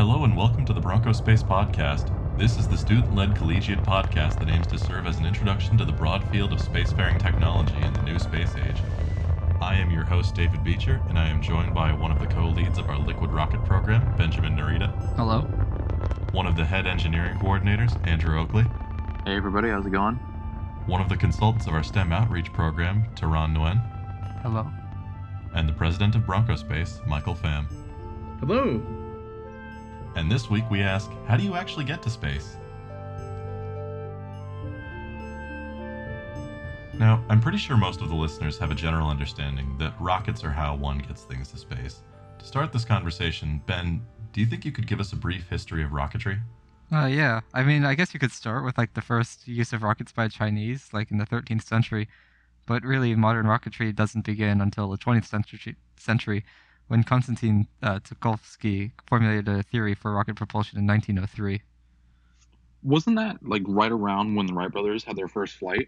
Hello and welcome to the Bronco Space Podcast. This is the student-led collegiate podcast that aims to serve as an introduction to the broad field of spacefaring technology in the new space age. I am your host, David Beecher, and I am joined by one of the co-leads of our liquid rocket program, Benjamin Narita. Hello. One of the head engineering coordinators, Andrew Oakley. Hey everybody, how's it going? One of the consultants of our STEM outreach program, Tehran Nguyen. Hello. And the president of Bronco Space, Michael Pham. Hello. And this week we ask, how do you actually get to space? Now, I'm pretty sure most of the listeners have a general understanding that rockets are how one gets things to space. To start this conversation, Ben, do you think you could give us a brief history of rocketry? Yeah. I mean, I guess you could start with the first use of rockets by Chinese, in the 13th century. But really, modern rocketry doesn't begin until the 20th century when Konstantin Tsiolkovsky formulated a theory for rocket propulsion in 1903. Wasn't that right around when the Wright brothers had their first flight?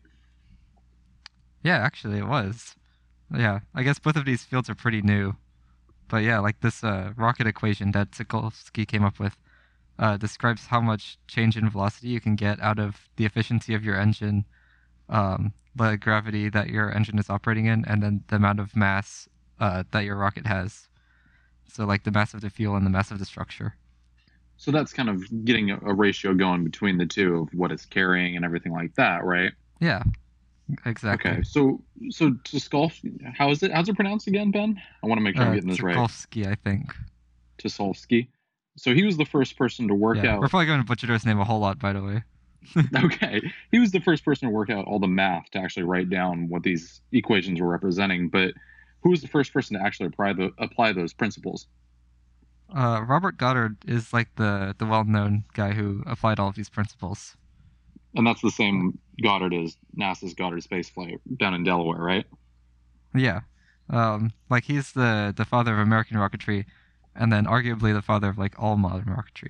Yeah, actually it was. Yeah, I guess both of these fields are pretty new. But yeah, this rocket equation that Tsiolkovsky came up with describes how much change in velocity you can get out of the efficiency of your engine, the gravity that your engine is operating in, and then the amount of mass that your rocket has. So the mass of the fuel and the mass of the structure. So that's kind of getting a ratio going between the two of what it's carrying and everything like that, right? Yeah, exactly. Okay, so Tsiolkovsky, how's it pronounced again, Ben? I want to make sure I'm getting this right. Tsiolkovsky, I think. Tsiolkovsky. So he was the first person to work out... We're probably going to butcher his name a whole lot, by the way. Okay. He was the first person to work out all the math to actually write down what these equations were representing, but who was the first person to actually apply those principles? Robert Goddard is the well-known guy who applied all of these principles. And that's the same Goddard as NASA's Goddard Space Flight down in Delaware, right? Yeah. He's the father of American rocketry, and then arguably the father of all modern rocketry.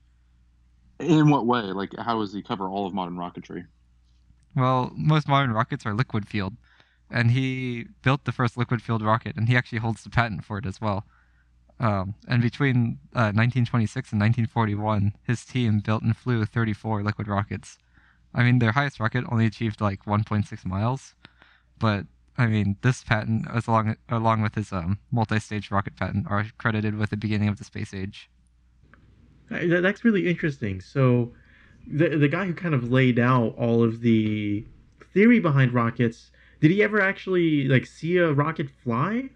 In what way? How does he cover all of modern rocketry? Well, most modern rockets are liquid fueled, and he built the first liquid fueled rocket, and he actually holds the patent for it as well. And between 1926 and 1941, his team built and flew 34 liquid rockets. I mean, their highest rocket only achieved 1.6 miles, but I mean, this patent, along with his multi-stage rocket patent, are credited with the beginning of the space age. That's really interesting. So, the guy who kind of laid out all of the theory behind rockets, did he ever actually see a rocket fly?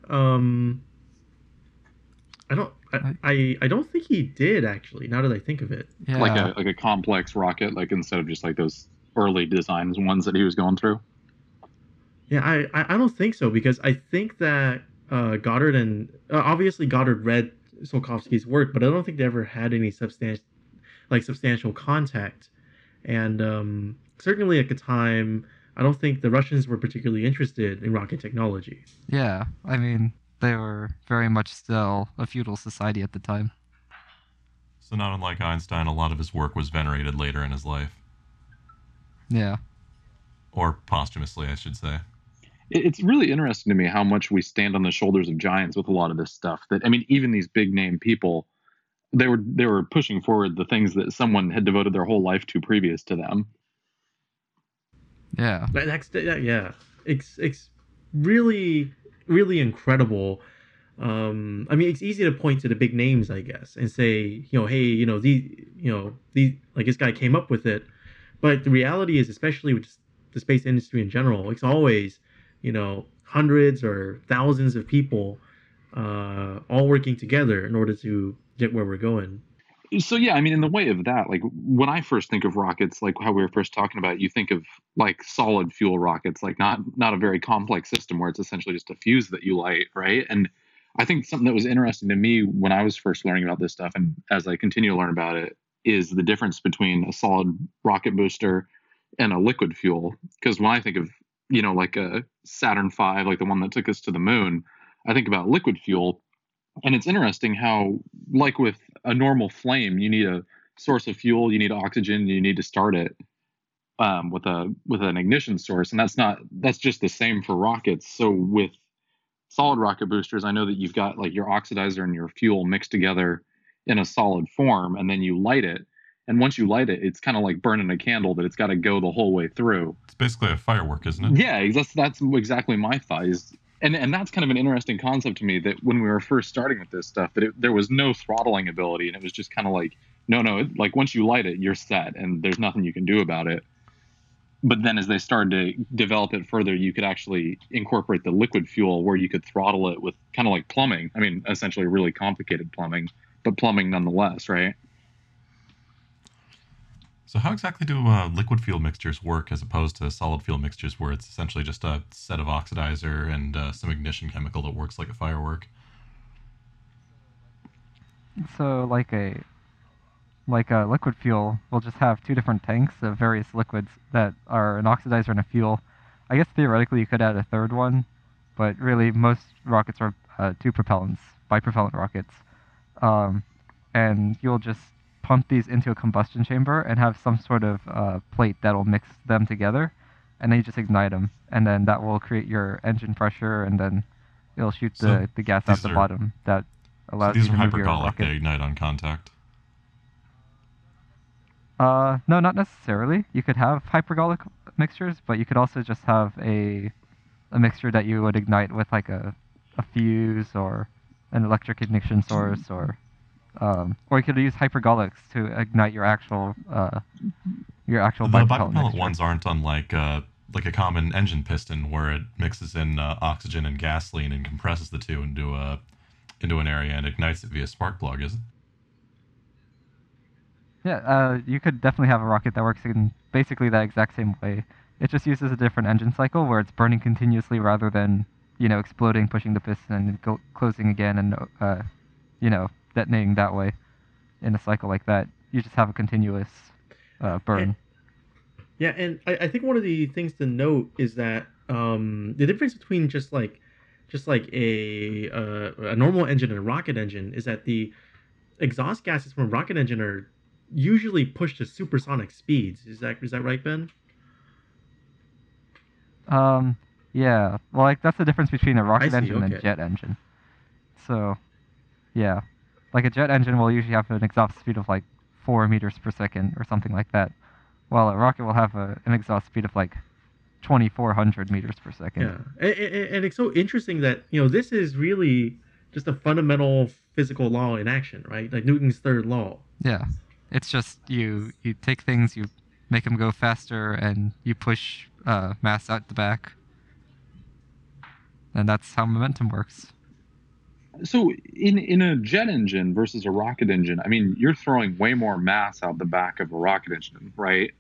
I don't think he did actually. Now that I think of it, yeah. Like a complex rocket, instead of just those early designs ones that he was going through. Yeah, I don't think so, because I think that Goddard and obviously Goddard read Tsiolkovsky's work, but I don't think they ever had any substantial contact. And certainly at the time, I don't think the Russians were particularly interested in rocket technology. Yeah, I mean, they were very much still a feudal society at the time. So not unlike Einstein, a lot of his work was venerated later in his life. Yeah. Or posthumously, I should say. It's really interesting to me how much we stand on the shoulders of giants with a lot of this stuff. That, I mean, even these big name people, they were pushing forward the things that someone had devoted their whole life to previous to them. Yeah. Yeah. It's really, really incredible. I mean, it's easy to point to the big names, I guess, and say, hey, these this guy came up with it. But the reality is, especially with the space industry in general, it's always, hundreds or thousands of people all working together in order to get where we're going. So, yeah, I mean, in the way of that, when I first think of rockets, how we were first talking about, you think of solid fuel rockets, not a very complex system where it's essentially just a fuse that you light, right? And I think something that was interesting to me when I was first learning about this stuff, and as I continue to learn about it, is the difference between a solid rocket booster and a liquid fuel. Because when I think of, a Saturn V, the one that took us to the moon, I think about liquid fuel. And it's interesting how, with a normal flame, you need a source of fuel, you need oxygen, you need to start it with an ignition source. And that's just the same for rockets. So with solid rocket boosters, I know that you've got your oxidizer and your fuel mixed together in a solid form, and then you light it. And once you light it, it's kind of like burning a candle that it's got to go the whole way through. It's basically a firework, isn't it? Yeah, that's exactly my thought. And that's kind of an interesting concept to me, that when we were first starting with this stuff, that there was no throttling ability, and it was just kind of like, no, like once you light it, you're set, and there's nothing you can do about it. But then as they started to develop it further, you could actually incorporate the liquid fuel where you could throttle it with kind of like plumbing. I mean, essentially really complicated plumbing, but plumbing nonetheless, right? So how exactly do liquid fuel mixtures work as opposed to solid fuel mixtures, where it's essentially just a set of oxidizer and some ignition chemical that works like a firework? So like a liquid fuel will just have two different tanks of various liquids that are an oxidizer and a fuel. I guess theoretically you could add a third one, but really most rockets are two propellants, bipropellant rockets. And you'll just pump these into a combustion chamber and have some sort of plate that'll mix them together, and then you just ignite them, and then that will create your engine pressure, and then it'll shoot the gas out the bottom that allows you to move your hypergolic, rocket. they ignite on contact. No, not necessarily. You could have hypergolic mixtures, but you could also just have a mixture that you would ignite with like a fuse or an electric ignition source, or you could use hypergolics to ignite your actual The bipropellant bipropellant mixture. ones aren't unlike like a common engine piston, where it mixes in oxygen and gasoline and compresses the two into an area and ignites it via spark plug, is it? Yeah, you could definitely have a rocket that works in basically that exact same way. It just uses a different engine cycle where it's burning continuously rather than, exploding, pushing the piston, and closing again, and, detonating that way. In a cycle like that, you just have a continuous burn. Yeah, and I think one of the things to note is that the difference between just like a normal engine and a rocket engine is that the exhaust gases from a rocket engine are usually pushed to supersonic speeds. Is that right, Ben? Yeah. Well, that's the difference between a rocket see, engine and a okay. jet engine. So, yeah. Like a jet engine will usually have an exhaust speed of like 4 meters per second or something like that, while a rocket will have an exhaust speed of like 2,400 meters per second. Yeah, and it's so interesting that this is really just a fundamental physical law in action, right? Like Newton's third law. Yeah. It's just you take things, you make them go faster, and you push mass out the back. And that's how momentum works. So in a jet engine versus a rocket engine, I mean, you're throwing way more mass out the back of a rocket engine, right?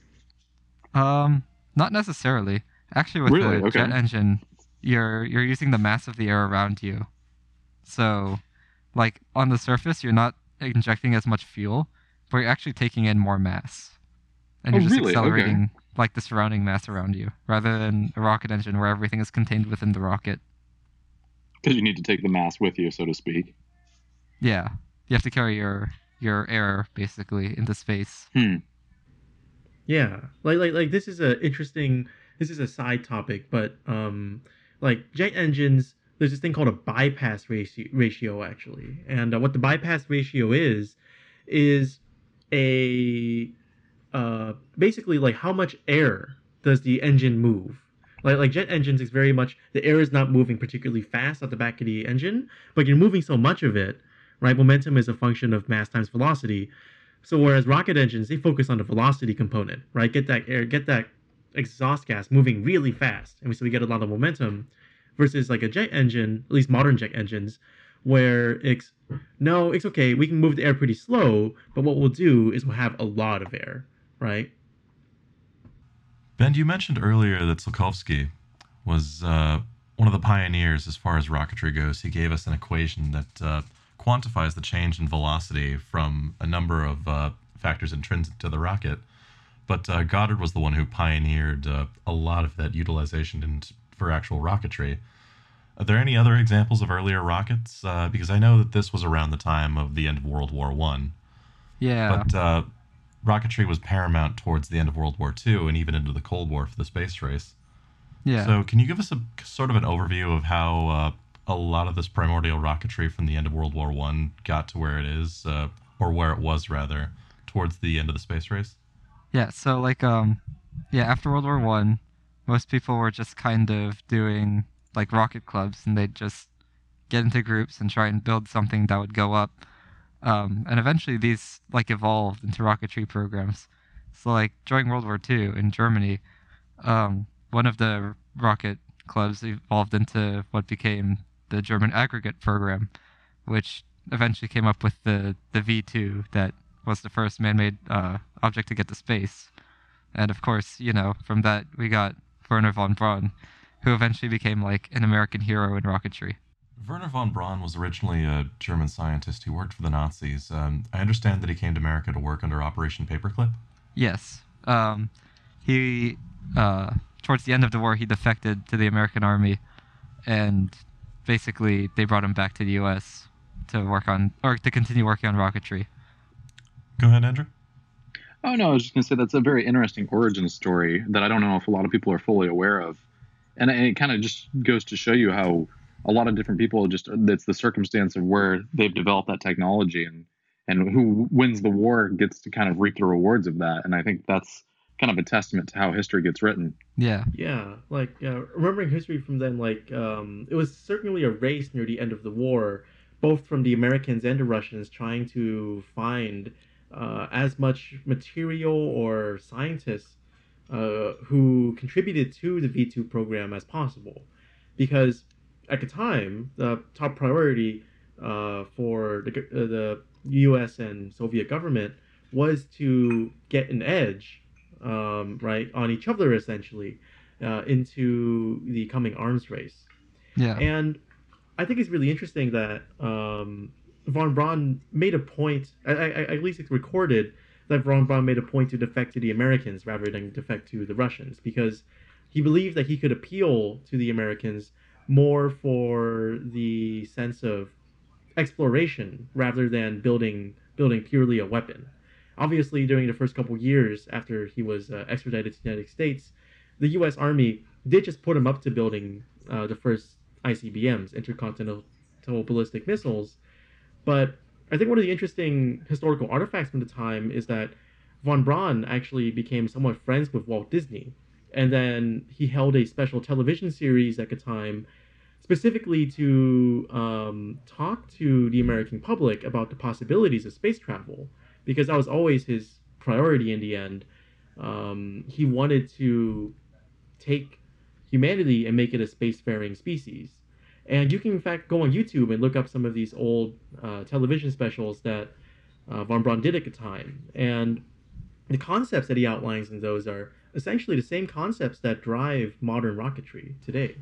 Not necessarily. Actually, with Really? the Okay. jet engine, you're using the mass of the air around you. So, like on the surface, you're not injecting as much fuel, but you're actually taking in more mass, and you're Oh, just really? accelerating like the surrounding mass around you, rather than a rocket engine where everything is contained within the rocket. Because you need to take the mass with you, so to speak. Yeah, you have to carry your air basically into space. Yeah, like this is a side topic, but like jet engines, there's this thing called a bypass ratio actually, and what the bypass ratio is a basically like how much air does the engine move. Like jet engines is very much the air is not moving particularly fast at the back of the engine, but you're moving so much of it, right? Momentum is a function of mass times velocity. So whereas rocket engines, they focus on the velocity component, right? Get that exhaust gas moving really fast, and so we get a lot of momentum. Versus like a jet engine, at least modern jet engines, where it's okay, we can move the air pretty slow, but what we'll do is we'll have a lot of air, right? Ben, you mentioned earlier that Tsiolkovsky was one of the pioneers as far as rocketry goes. He gave us an equation that quantifies the change in velocity from a number of factors intrinsic to the rocket. But Goddard was the one who pioneered a lot of that utilization for actual rocketry. Are there any other examples of earlier rockets? Because I know that this was around the time of the end of World War I. Yeah. But rocketry was paramount towards the end of World War II and even into the Cold War for the space race. Yeah. So can you give us a sort of an overview of how a lot of this primordial rocketry from the end of World War One got to where it is, or where it was rather, towards the end of the space race? Yeah, so after World War One, most people were just kind of doing like rocket clubs, and they'd just get into groups and try and build something that would go up. And eventually these like evolved into rocketry programs. So like during World War II in Germany, one of the rocket clubs evolved into what became the German aggregate program, which eventually came up with the V2 that was the first man-made object to get to space. And of course, from that we got Wernher von Braun, who eventually became like an American hero in rocketry. Wernher von Braun was originally a German scientist who worked for the Nazis. I understand that he came to America to work under Operation Paperclip? Yes. He, towards the end of the war, he defected to the American Army, and basically they brought him back to the U.S. to continue working on rocketry. Go ahead, Andrew. Oh, no, I was just going to say that's a very interesting origin story that I don't know if a lot of people are fully aware of. And it kind of just goes to show you how a lot of different people it's the circumstance of where they've developed that technology, and who wins the war gets to kind of reap the rewards of that. And I think that's kind of a testament to how history gets written. Yeah. Yeah, remembering history from then, it was certainly a race near the end of the war, both from the Americans and the Russians trying to find as much material or scientists who contributed to the V2 program as possible. Because at the time, the top priority for the U.S. and Soviet government was to get an edge, on each other, essentially, into the coming arms race. Yeah. And I think it's really interesting that von Braun made a point, at least it's recorded, that von Braun made a point to defect to the Americans rather than defect to the Russians, because he believed that he could appeal to the Americans more for the sense of exploration rather than building purely a weapon. Obviously, during the first couple years after he was extradited to the United States, the U.S. Army did just put him up to building the first ICBMs, intercontinental ballistic missiles. But I think one of the interesting historical artifacts from the time is that von Braun actually became somewhat friends with Walt Disney. And then he held a special television series at the time specifically to talk to the American public about the possibilities of space travel, because that was always his priority in the end. He wanted to take humanity and make it a spacefaring species. And you can, in fact, go on YouTube and look up some of these old television specials that von Braun did at the time. And the concepts that he outlines in those are essentially the same concepts that drive modern rocketry today.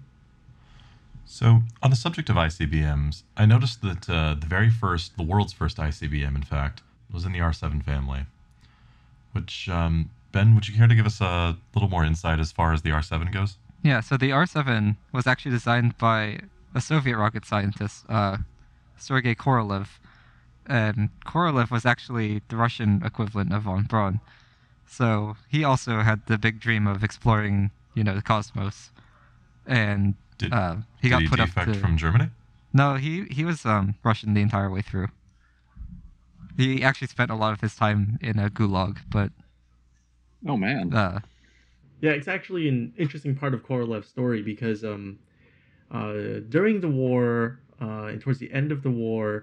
So, on the subject of ICBMs, I noticed that the world's first ICBM, in fact, was in the R7 family. Which, Ben, would you care to give us a little more insight as far as the R7 goes? Yeah, so the R7 was actually designed by a Soviet rocket scientist, Sergei Korolev. And Korolev was actually the Russian equivalent of von Braun. So he also had the big dream of exploring, the cosmos. And he got put up to... from Germany? No, he was Russian the entire way through. He actually spent a lot of his time in a gulag, but... Oh, man. Yeah, it's actually an interesting part of Korolev's story because during the war and towards the end of the war,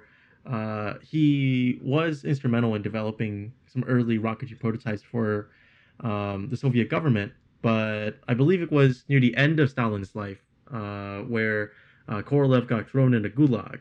he was instrumental in developing some early rocketry prototypes for the Soviet government. But I believe it was near the end of Stalin's life where Korolev got thrown in a gulag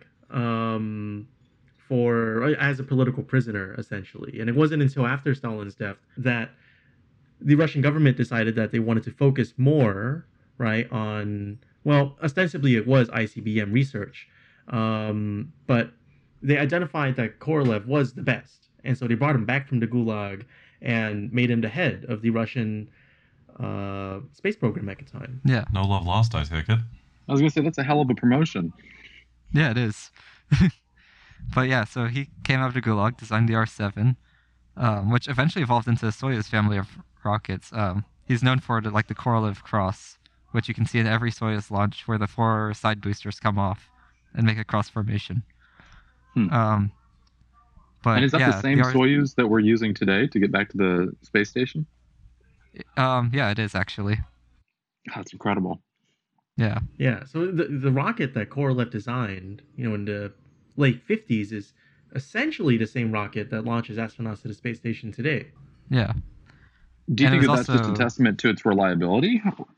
as a political prisoner, essentially. And it wasn't until after Stalin's death that the Russian government decided that they wanted to focus more, on, ostensibly it was ICBM research, but they identified that Korolev was the best. And so they brought him back from the gulag and made him the head of the Russian space program at the time. Yeah. No love lost, I take it. I was going to say, that's a hell of a promotion. Yeah, it is. But yeah, so he came out of the gulag, designed the R7, which eventually evolved into the Soyuz family of rockets. He's known for the Korolev cross, which you can see in every Soyuz launch where the 4 side boosters come off and make a cross formation. Hmm. But And is that yeah, the same Soyuz that we're using today to get back to the space station? Yeah, it is actually. That's incredible. Yeah. Yeah. So the rocket that Korolev designed, in the late 50s, is essentially the same rocket that launches astronauts to the space station today. Yeah. Do you And think it that was that's just a also- testament to its reliability?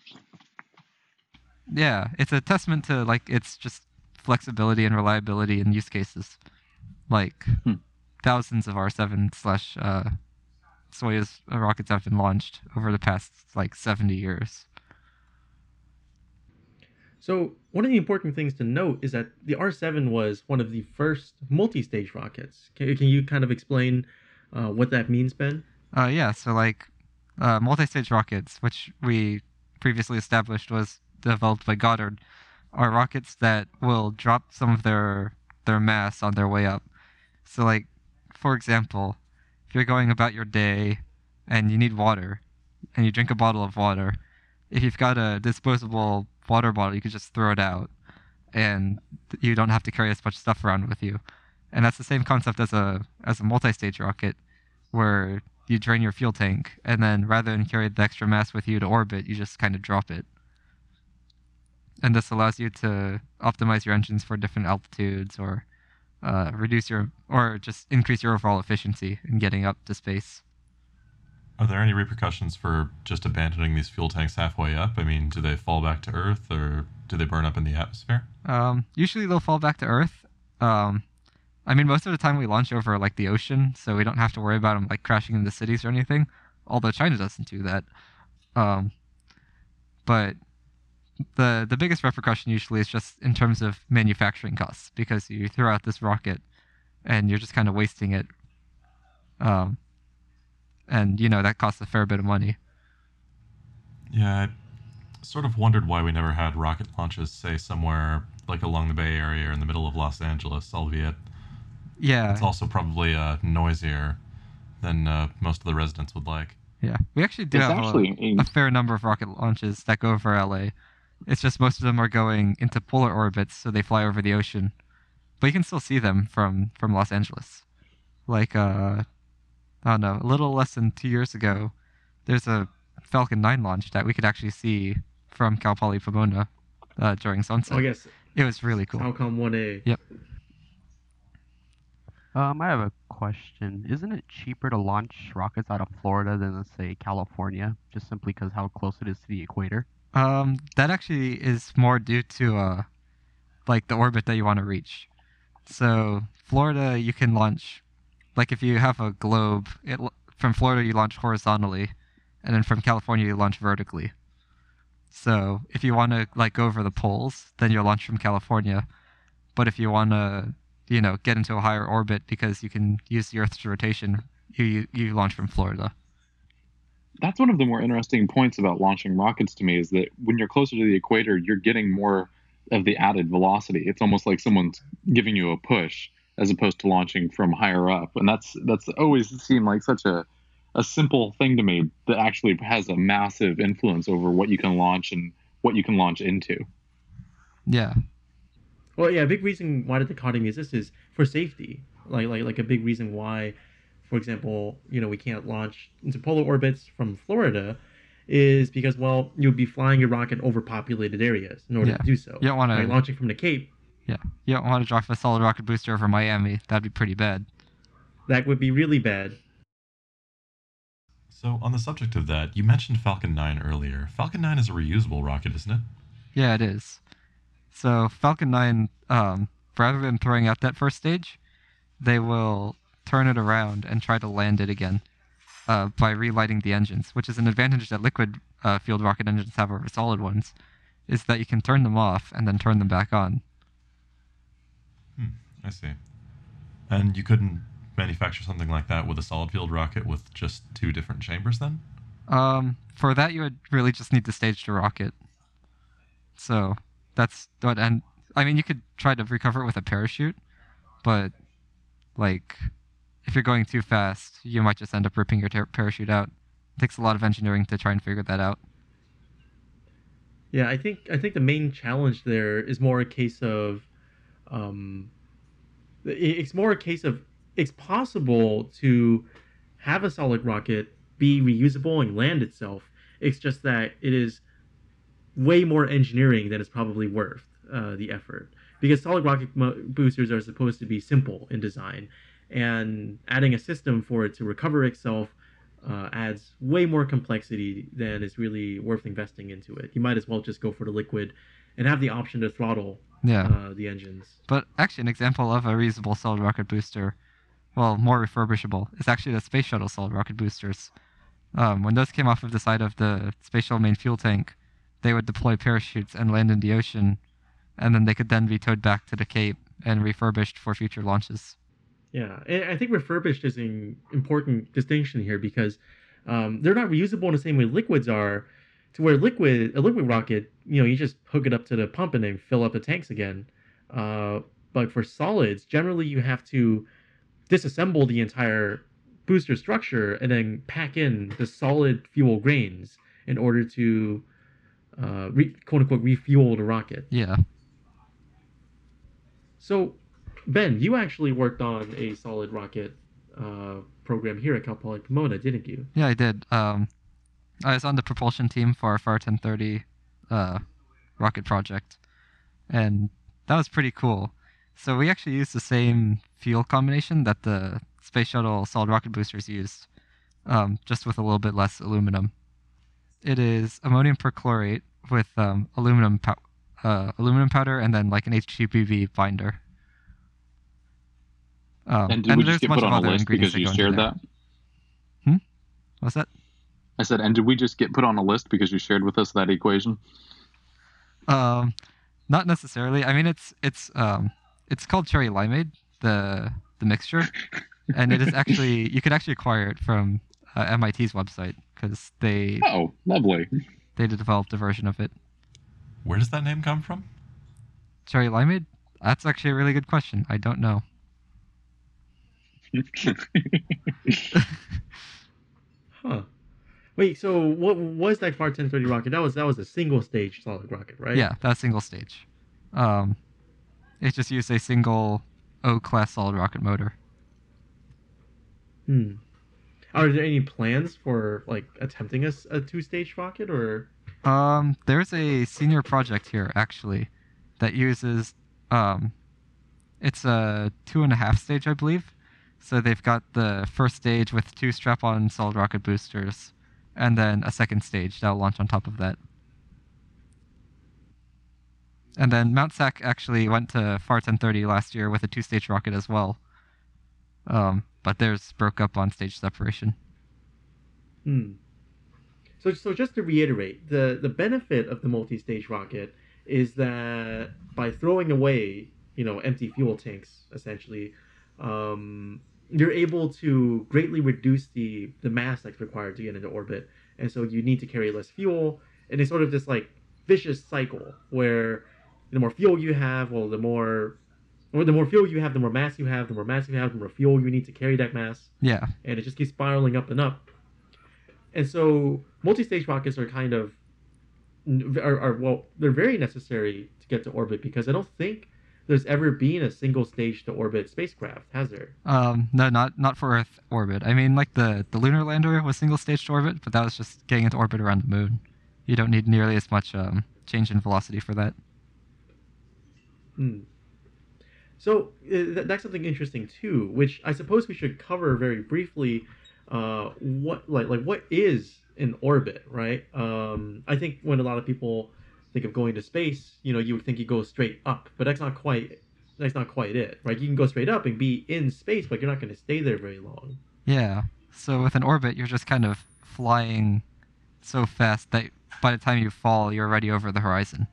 Yeah, it's a testament to like its just flexibility and reliability in use cases. Like thousands of R7 slash Soyuz rockets have been launched over the past like 70 years. So one of the important things to note is that the R7 was one of the first multi-stage rockets. Can you kind of explain what that means, Ben? Yeah, so like multi-stage rockets, which we previously established was developed by Goddard, are rockets that will drop some of their mass on their way up. So like, for example, if you're going about your day and you need water, and you drink a bottle of water, if you've got a disposable water bottle, you can just throw it out, and you don't have to carry as much stuff around with you. And that's the same concept as a multi-stage rocket, where you drain your fuel tank, and then rather than carry the extra mass with you to orbit, you just kind of drop it. And this allows you to optimize your engines for different altitudes, or just increase your overall efficiency in getting up to space. Are there any repercussions for just abandoning these fuel tanks halfway up? I mean, do they fall back to Earth, or do they burn up in the atmosphere? Usually they'll fall back to Earth. I mean, most of the time we launch over like the ocean, so we don't have to worry about them like crashing into cities or anything. Although China doesn't do that. But the biggest repercussion usually is just in terms of manufacturing costs, because you throw out this rocket and you're just kind of wasting it. And that costs a fair bit of money. Yeah, I sort of wondered why we never had rocket launches, say, somewhere like along the Bay Area or in the middle of Los Angeles, albeit Yeah. it's also probably noisier than most of the residents would like. Yeah. We actually do It's have actually a fair number of rocket launches that go over LA. It's just most of them are going into polar orbits, so they fly over the ocean. But you can still see them from Los Angeles. Like, I don't know, a little less than 2 years ago, there's a Falcon 9 launch that we could actually see from Cal Poly Pomona during sunset. Oh, yes. It was really cool. Falcon 1A. Yep. I have a question. Isn't it cheaper to launch rockets out of Florida than, let's say, California, just simply because how close it is to the equator? That actually is more due to like the orbit that you want to reach. So Florida, you can launch, like if you have a globe, from Florida you launch horizontally, and then from California you launch vertically. So if you want to like go over the poles, then you'll launch from California. But if you want to, get into a higher orbit because you can use the Earth's rotation, you launch from Florida. That's one of the more interesting points about launching rockets to me, is that when you're closer to the equator, you're getting more of the added velocity. It's almost like someone's giving you a push as opposed to launching from higher up. And that's always seemed like such a simple thing to me that actually has a massive influence over what you can launch and what you can launch into. Yeah. Well, yeah, a big reason why the dichotomy exists is for safety. Like a big reason why, for example, we can't launch into polar orbits from Florida is because, well, you'd be flying your rocket over populated areas in order to do so. You don't want to launching from the Cape. Yeah, you don't want to drop a solid rocket booster over Miami. That'd be pretty bad. That would be really bad. So, on the subject of that, you mentioned Falcon 9 earlier. Falcon 9 is a reusable rocket, isn't it? Yeah, it is. So Falcon 9, rather than throwing out that first stage, they will turn it around and try to land it again by relighting the engines, which is an advantage that liquid fueled rocket engines have over solid ones, is that you can turn them off and then turn them back on. I see. And you couldn't manufacture something like that with a solid fueled rocket with just 2 different chambers then? For that, you would really just need to stage the rocket. So that's what, and I mean, you could try to recover it with a parachute, but like, if you're going too fast, you might just end up ripping your parachute out. It takes a lot of engineering to try and figure that out. Yeah, I think the main challenge there is more a case of Um, it's more a case of it's possible to have a solid rocket be reusable and land itself. It's just that it is way more engineering than it's probably worth the effort. Because solid rocket boosters are supposed to be simple in design, and adding a system for it to recover itself adds way more complexity than is really worth investing into it. You might as well just go for the liquid and have the option to throttle Yeah. the engines. But actually, an example of a reusable solid rocket booster, well, more refurbishable, is actually the space shuttle solid rocket boosters. When those came off of the side of the space shuttle main fuel tank, they would deploy parachutes and land in the ocean, and then they could then be towed back to the Cape and refurbished for future launches. Yeah, and I think refurbished is an important distinction here because they're not reusable in the same way liquids are. To where a liquid rocket, you just hook it up to the pump and then fill up the tanks again. But for solids, generally you have to disassemble the entire booster structure and then pack in the solid fuel grains in order to quote unquote refuel the rocket. Yeah. So, Ben, you actually worked on a solid rocket program here at Cal Poly Pomona, didn't you? Yeah, I did. I was on the propulsion team for our FAR 1030 rocket project, and that was pretty cool. So we actually used the same fuel combination that the space shuttle solid rocket boosters used, just with a little bit less aluminum. It is ammonium perchlorate with aluminum powder and then like an H2PV binder. And did we just there's get bunch put of on a other list because ingredients that you go into shared there. that? What's that? I said, and did we just get put on a list because you shared with us that equation? Not necessarily. I mean, it's called cherry limeade, the mixture, and it is actually you could actually acquire it from MIT's website because they Oh, lovely. developed a version of it. Where does that name come from? Cherry limeade? That's actually a really good question. I don't know. Huh. Wait, so what was that FAR 1030 rocket? That was a single stage solid rocket, right? Yeah, that's single stage. It just used a single O-class solid rocket motor. Are there any plans for like attempting a two-stage rocket or? There's a senior project here actually that uses it's a 2.5 stage, I believe. So they've got the first stage with 2 strap-on solid rocket boosters, and then a second stage that'll launch on top of that. And then Mount Sac actually went to FAR 1030 last year with a 2-stage rocket as well. But theirs broke up on stage separation. So just to reiterate, the benefit of the multi-stage rocket is that by throwing away, empty fuel tanks, essentially, you're able to greatly reduce the mass that's required to get into orbit. And so you need to carry less fuel, and it's sort of this like vicious cycle where the more fuel you have, the more fuel you have, the more mass you have, the more mass you have, the more fuel you need to carry that mass. Yeah. And it just keeps spiraling up and up. And so multi-stage rockets are kind of they're very necessary to get to orbit because I don't think there's ever been a single stage to orbit spacecraft, has there? No, not for Earth orbit. I mean, like the lunar lander was single stage to orbit, but that was just getting into orbit around the moon. You don't need nearly as much change in velocity for that. So that's something interesting too, which I suppose we should cover very briefly. What is an orbit, right? I think when a lot of people think of going to space, you would think you go straight up, but that's not quite it, right? You can go straight up and be in space, but you're not going to stay there very long. Yeah. So with an orbit, you're just kind of flying so fast that by the time you fall, you're already over the horizon.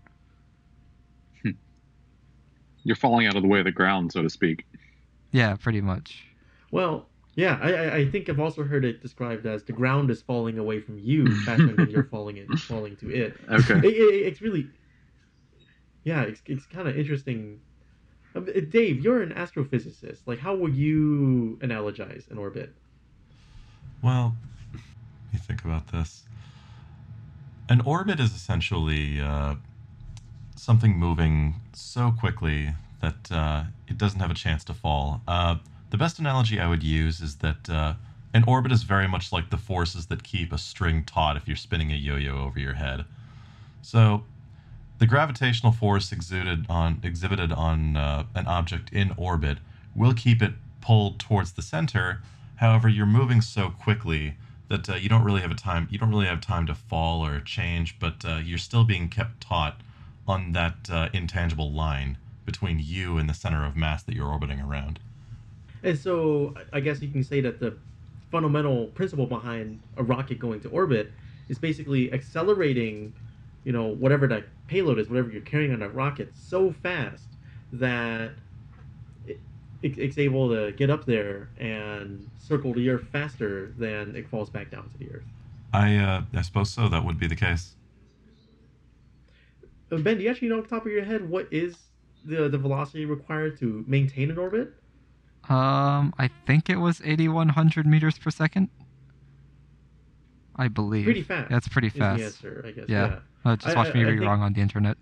You're falling out of the way of the ground, so to speak. Yeah, pretty much. Well, yeah, I think I've also heard it described as the ground is falling away from you faster than you're falling to it. Okay. It's really, yeah, it's kind of interesting. Dave, you're an astrophysicist. Like, how would you analogize an orbit? Well, let me think about this. An orbit is essentially something moving so quickly that it doesn't have a chance to fall. The best analogy I would use is that an orbit is very much like the forces that keep a string taut if you're spinning a yo-yo over your head. So, the gravitational force exhibited on an object in orbit will keep it pulled towards the center. However, you're moving so quickly that you don't really have time to fall or change, but you're still being kept taut on that intangible line between you and the center of mass that you're orbiting around. And so I guess you can say that the fundamental principle behind a rocket going to orbit is basically accelerating, whatever that payload is, whatever you're carrying on that rocket, so fast that it's able to get up there and circle the Earth faster than it falls back down to the Earth. I suppose so. That would be the case. Ben, do you actually know off the top of your head what is the velocity required to maintain an orbit? I think it was 8,100 meters per second. I believe. Pretty fast. That's pretty fast. Is the answer, I guess. Yeah. Yeah. Just watch me be wrong on the internet.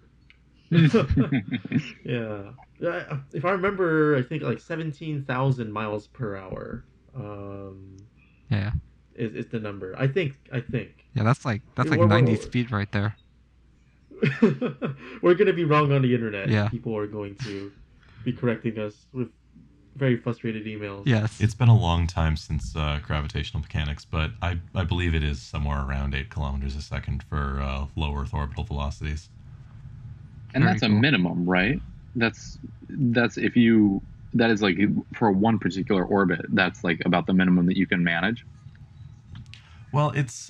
Yeah. If I remember, I think like 17,000 miles per hour. Yeah. Is the number. I think. Yeah, that's like We're- 90 we're- speed right there. We're gonna be wrong on the internet. Yeah. People are going to be correcting us with very frustrated emails. Yes. It's been a long time since gravitational mechanics, but I believe it is somewhere around 8 kilometers a second for low Earth orbital velocities. And Very that's a cool. minimum, right? That's that is like for one particular orbit, that's like about the minimum that you can manage. Well, it's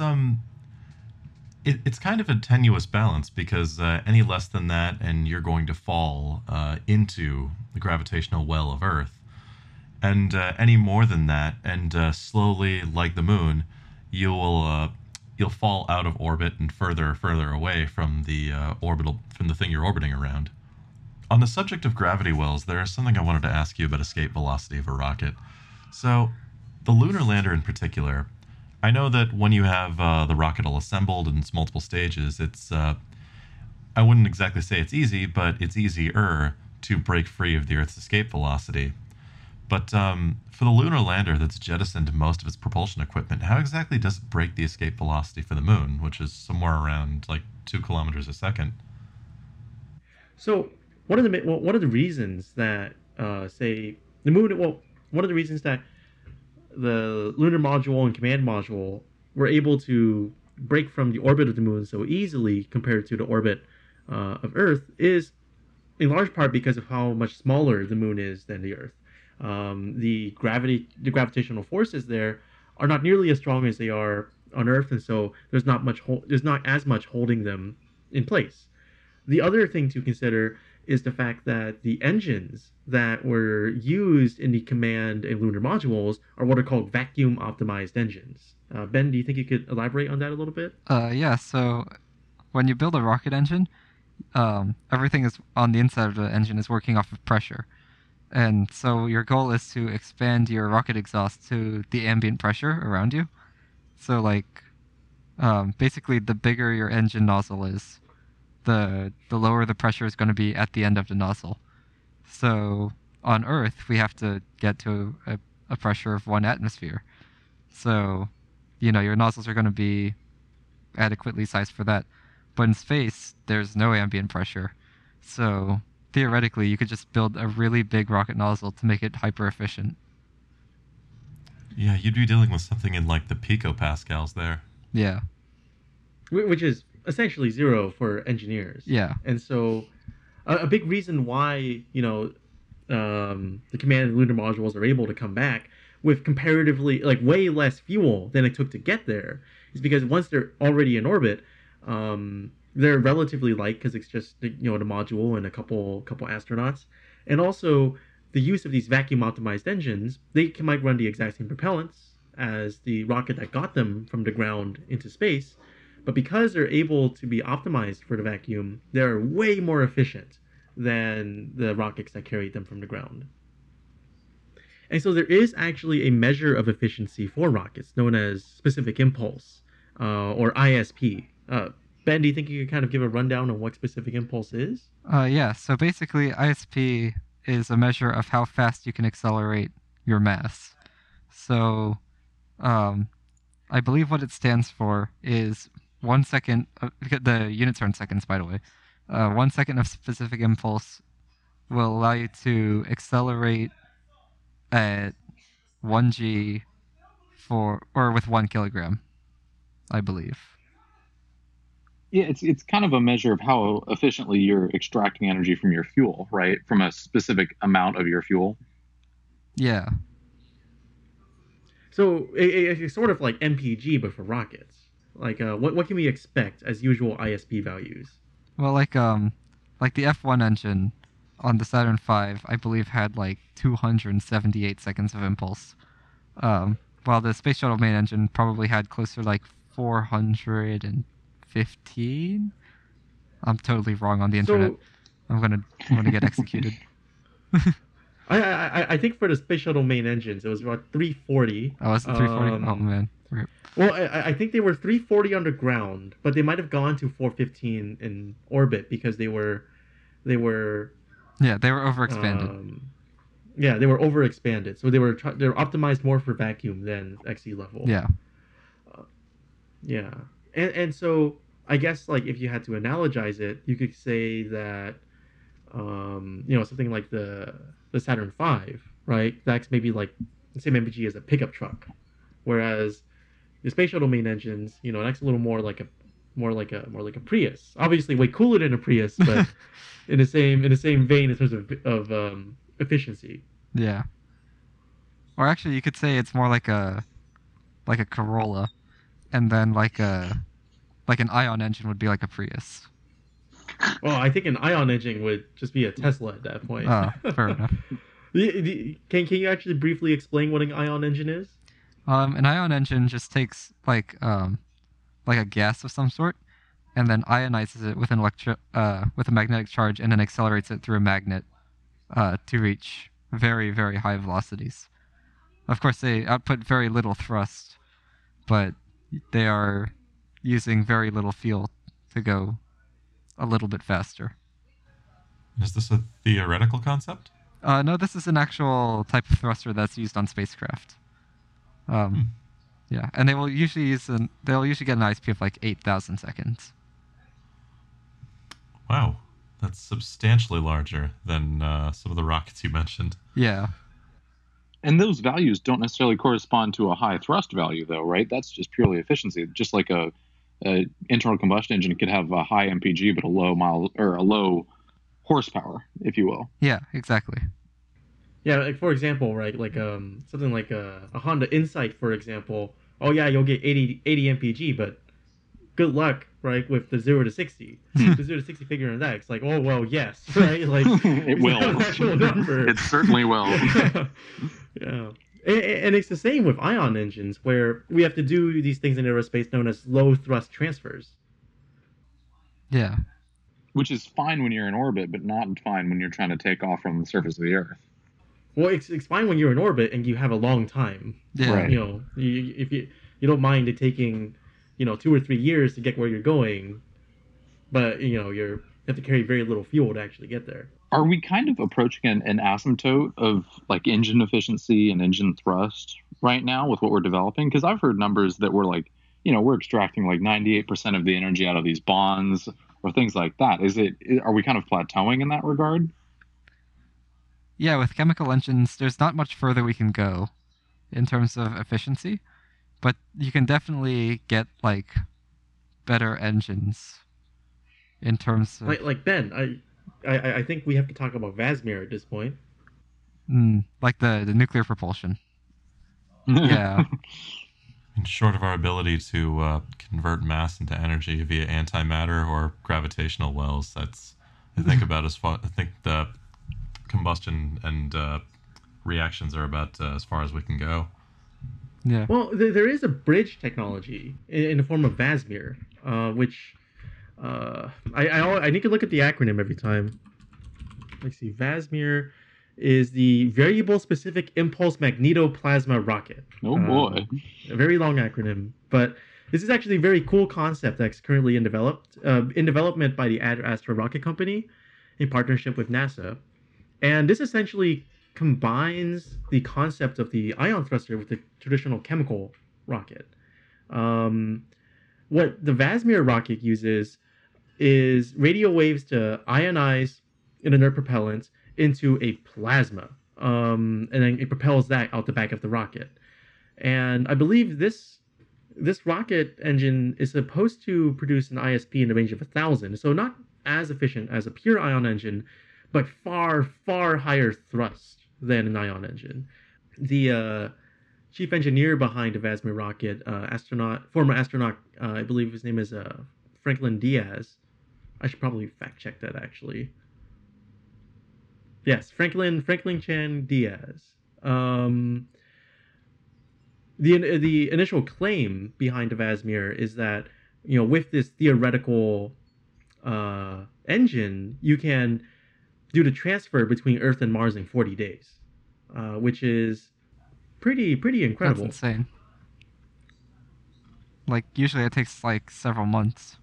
kind of a tenuous balance because any less than that, and you're going to fall into the gravitational well of Earth, and any more than that, and slowly, like the moon, you'll fall out of orbit and further away from the thing you're orbiting around. On the subject of gravity wells, there is something I wanted to ask you about escape velocity of a rocket. So, the lunar lander in particular. I know that when you have the rocket all assembled in its multiple stages, it's I wouldn't exactly say it's easy, but it's easier to break free of the Earth's escape velocity. But for the lunar lander that's jettisoned most of its propulsion equipment, how exactly does it break the escape velocity for the moon, which is somewhere around like 2 kilometers a second? So one of the reasons that say the moon, one of the reasons that the lunar module and command module were able to break from the orbit of the moon so easily compared to the orbit of Earth is in large part because of how much smaller the moon is than the Earth. The gravitational forces there are not nearly as strong as they are on Earth, and so there's not as much holding them in place. The other thing to consider is the fact that the engines that were used in the command and lunar modules are what are called vacuum optimized engines. Ben, do you think you could elaborate on that a little bit? Yeah, so when you build a rocket engine, everything is on the inside of the engine is working off of pressure. And so your goal is to expand your rocket exhaust to the ambient pressure around you. So basically the bigger your engine nozzle is, the lower the pressure is going to be at the end of the nozzle. So on Earth, we have to get to a pressure of 1 atmosphere. So, your nozzles are going to be adequately sized for that. But in space, there's no ambient pressure. So theoretically, you could just build a really big rocket nozzle to make it hyper efficient. Yeah, you'd be dealing with something in like the picopascals there. Yeah. Which is essentially zero for engineers. Yeah. And so a big reason why, the command and lunar modules are able to come back with comparatively, way less fuel than it took to get there is because once they're already in orbit, they're relatively light because it's just, the module and a couple astronauts. And also the use of these vacuum optimized engines, might run the exact same propellants as the rocket that got them from the ground into space. But because they're able to be optimized for the vacuum, they're way more efficient than the rockets that carried them from the ground. And so there is actually a measure of efficiency for rockets known as specific impulse, or ISP. Ben, do you think you could kind of give a rundown on what specific impulse is? Yeah, so basically ISP is a measure of how fast you can accelerate your mass. So I believe what it stands for is 1 second, the units are in seconds, by the way. 1 second of specific impulse will allow you to accelerate at 1g with 1 kilogram, I believe. Yeah, it's kind of a measure of how efficiently you're extracting energy from your fuel, right? From a specific amount of your fuel. Yeah. So it's sort of like MPG, but for rockets. Like, what can we expect as usual ISP values? Well, like the F1 engine on the Saturn V, I believe had like 278 seconds of impulse, while the Space Shuttle main engine probably had closer to like 415. I'm totally wrong on the internet. So I'm gonna get executed. I think for the Space Shuttle main engines, it was about 340. Oh, was it 340? Oh man. Rip. Well, I think they were 340 underground, but they might have gone to 415 in orbit because they were Yeah, they were overexpanded. Yeah, they were overexpanded, so they were optimized more for vacuum than XE level. Yeah. Yeah, and so I guess like if you had to analogize it, you could say that something like the Saturn V, right? That's maybe like the same MPG as a pickup truck, whereas the Space Shuttle main engines, that's a little more like a Prius. Obviously, way cooler than a Prius, but in the same vein in terms of efficiency. Yeah. Or actually, you could say it's more like a Corolla, and then like an ion engine would be like a Prius. Well, I think an ion engine would just be a Tesla at that point. Fair enough. Can you actually briefly explain what an ion engine is? An ion engine just takes like a gas of some sort, and then ionizes it with with a magnetic charge, and then accelerates it through a magnet to reach very, very high velocities. Of course, they output very little thrust, but they are using very little fuel to go a little bit faster. Is this a theoretical concept? No, this is an actual type of thruster that's used on spacecraft. Yeah, and they will usually get an ISP of like 8,000 seconds. Wow, that's substantially larger than some of the rockets you mentioned. Yeah. And those values don't necessarily correspond to a high thrust value, though, right? That's just purely efficiency. Just like a internal combustion engine could have a high MPG but a low horsepower, if you will. Yeah, exactly. Yeah, like for example, right, like something like a Honda Insight, for example. Oh yeah, you'll get 80 MPG, but good luck, right, with the 0 to 60. The 0 to 60 figure on that, it's like, oh well, yes, right, like It will. Actual number. It certainly will. Yeah. And it's the same with ion engines, where we have to do these things in aerospace known as low thrust transfers. Yeah. Which is fine when you're in orbit, but not fine when you're trying to take off from the surface of the Earth. Well, it's fine when you're in orbit and you have a long time. Yeah. Right. If you don't mind it taking, 2 or 3 years to get where you're going, but you have to carry very little fuel to actually get there. Are we kind of approaching an asymptote of like engine efficiency and engine thrust right now with what we're developing? Because I've heard numbers that we're like, we're extracting like 98% of the energy out of these bonds or things like that. Are we kind of plateauing in that regard? Yeah, with chemical engines, there's not much further we can go in terms of efficiency, but you can definitely get like better engines in terms of Like Ben, I think we have to talk about Vazmir at this point. like the nuclear propulsion. Yeah. And short of our ability to convert mass into energy via antimatter or gravitational wells, that's I think the combustion and reactions are about as far as we can go. Yeah. Well, there is a bridge technology in the form of Vazmir, which I need to look at the acronym every time. Let's see. Vazmir is the Variable Specific Impulse Magnetoplasma Rocket. Oh boy. A very long acronym, but This is actually a very cool concept that's currently in development by the Ad Astra Rocket Company in partnership with NASA. And this essentially combines the concept of the ion thruster with the traditional chemical rocket. What the Vasmir rocket uses is radio waves to ionize an inert propellant into a plasma, and then it propels that out the back of the rocket. And I believe this rocket engine is supposed to produce an ISP in the range of 1,000, so not as efficient as a pure ion engine, but far, far higher thrust than an ion engine. The chief engineer behind the Vasmir rocket, former astronaut, I believe his name is Franklin Diaz. I should probably fact check that actually. Yes, Franklin Chan Diaz. The initial claim behind the Vasmir is that, with this theoretical engine, you can do the transfer between Earth and Mars in 40 days, which is pretty incredible. That's insane. Like, usually it takes like several months.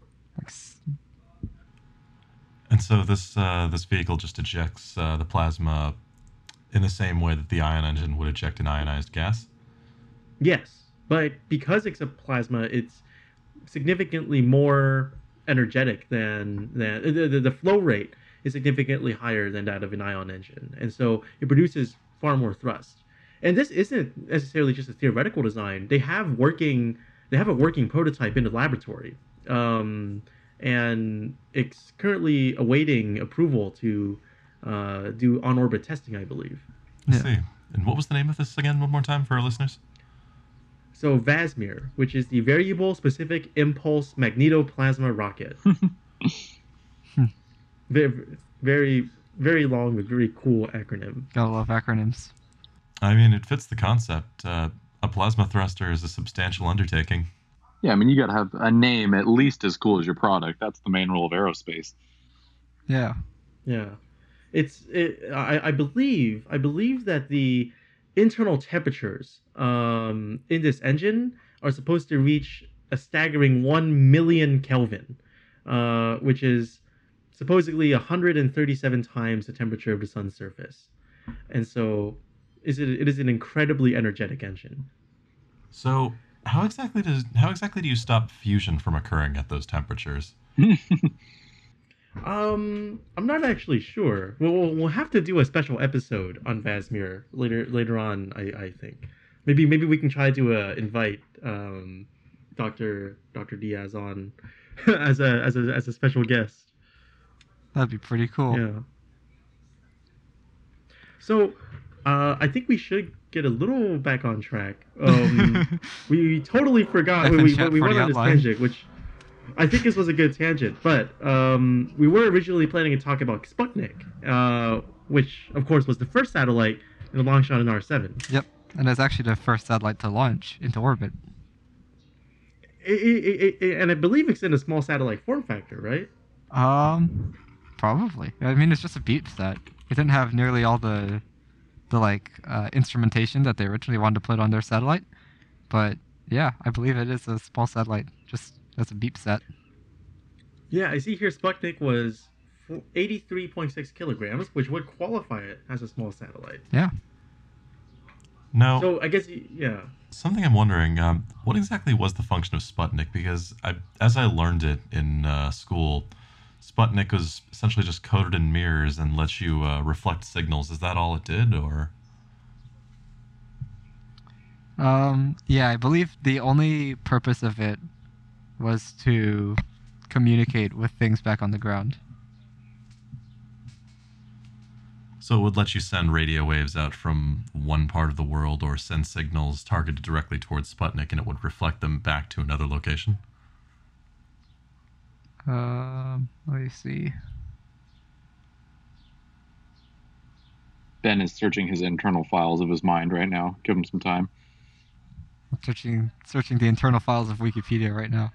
And so this vehicle just ejects the plasma in the same way that the ion engine would eject an ionized gas? Yes, but because it's a plasma, it's significantly more energetic than the flow rate is significantly higher than that of an ion engine, and so it produces far more thrust. And this isn't necessarily just a theoretical design. They have a working prototype in the laboratory, and it's currently awaiting approval to do on-orbit testing, I believe. I see. And what was the name of this again, one more time for our listeners? So Vasmir, which is the Variable Specific Impulse Magnetoplasma Rocket. Very, very, very long but very cool acronym. Gotta love acronyms. I mean, it fits the concept. A plasma thruster is a substantial undertaking. Yeah, I mean, you got to have a name at least as cool as your product. That's the main rule of aerospace. Yeah. Yeah. I believe that the internal temperatures in this engine are supposed to reach a staggering 1 million Kelvin, which is supposedly 137 times the temperature of the sun's surface. And so it is an incredibly energetic engine. So how exactly do you stop fusion from occurring at those temperatures? I'm not actually sure. We'll have to do a special episode on Vasmir later on. I think maybe we can try to invite Dr. Diaz on as a special guest. That'd be pretty cool. Yeah. So I think we should get a little back on track. We totally forgot we went on this tangent, which I think this was a good tangent, but we were originally planning to talk about Sputnik, which, of course, was the first satellite in the long shot in R7. Yep, and it's actually the first satellite to launch into orbit. And I believe it's in a small satellite form factor, right? Probably. I mean, it's just a beep set. It didn't have nearly all the instrumentation that they originally wanted to put on their satellite, but yeah, I believe it is a small satellite, just as a beep set. Yeah, I see here Sputnik was 83.6 kilograms, which would qualify it as a small satellite. Yeah. Now, so I guess, yeah. Something I'm wondering, what exactly was the function of Sputnik? Because as I learned it in school, Sputnik was essentially just coated in mirrors and lets you reflect signals. Is that all it did, or? Yeah, I believe the only purpose of it was to communicate with things back on the ground. So it would let you send radio waves out from one part of the world or send signals targeted directly towards Sputnik, and it would reflect them back to another location? Let me see. Ben is searching his internal files of his mind right now. Give him some time. I'm searching the internal files of Wikipedia right now.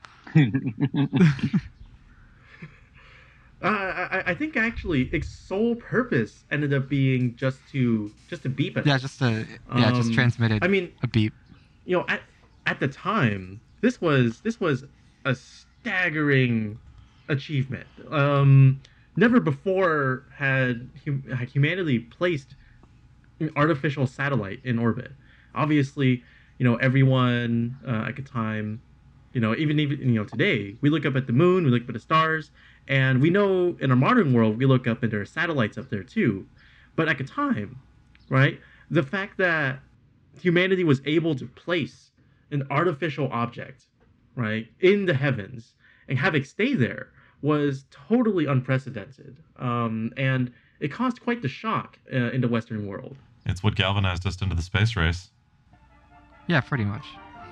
I think actually its sole purpose ended up being just to beep it. Yeah, just transmitted. I mean, a beep. At the time, this was a staggering achievement. Never before had humanity placed an artificial satellite in orbit. Obviously, everyone at the time, even today, we look up at the moon, we look up at the stars, and we know in our modern world we look up and there are satellites up there too. But at the time, right, the fact that humanity was able to place an artificial object, right, in the heavens and have it stay there was totally unprecedented. And it caused quite the shock in the Western world. It's what galvanized us into the space race. Yeah, pretty much.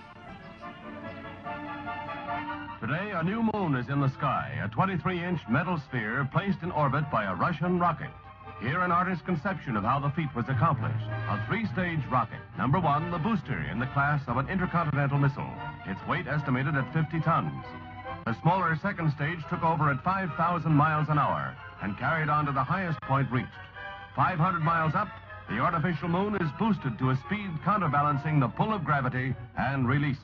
Today, a new moon is in the sky, a 23-inch metal sphere placed in orbit by a Russian rocket. Here, an artist's conception of how the feat was accomplished. A three-stage rocket. Number one, the booster in the class of an intercontinental missile. Its weight estimated at 50 tons. The smaller second stage took over at 5,000 miles an hour and carried on to the highest point reached. 500 miles up, the artificial moon is boosted to a speed counterbalancing the pull of gravity and released.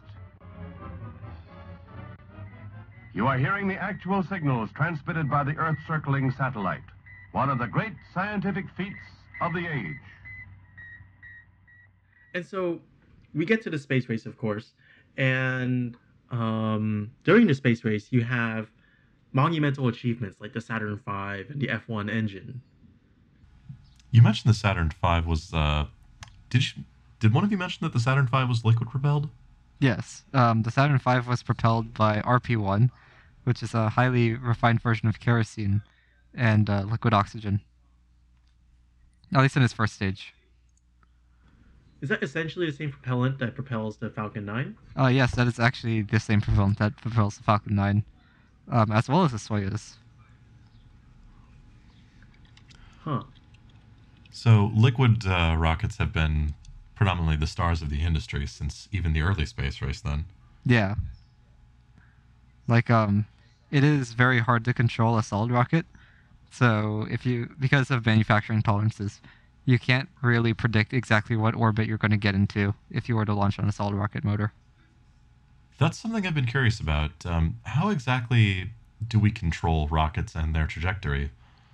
You are hearing the actual signals transmitted by the Earth-circling satellite. One of the great scientific feats of the age. And so we get to the space race, of course, and during the space race, you have monumental achievements like the Saturn V and the F1 engine. You mentioned the Saturn V was. Did one of you mention that the Saturn V was liquid propelled? Yes. The Saturn V was propelled by RP-1, which is a highly refined version of kerosene and liquid oxygen. At least in its first stage. Is that essentially the same propellant that propels the Falcon 9? Yes, that is actually the same propellant that propels the Falcon 9, as well as the Soyuz. Huh. So liquid rockets have been predominantly the stars of the industry since even the early space race then. Yeah. Like, it is very hard to control a solid rocket. So because of manufacturing tolerances, you can't really predict exactly what orbit you're going to get into if you were to launch on a solid rocket motor. That's something I've been curious about. How exactly do we control rockets and their trajectory?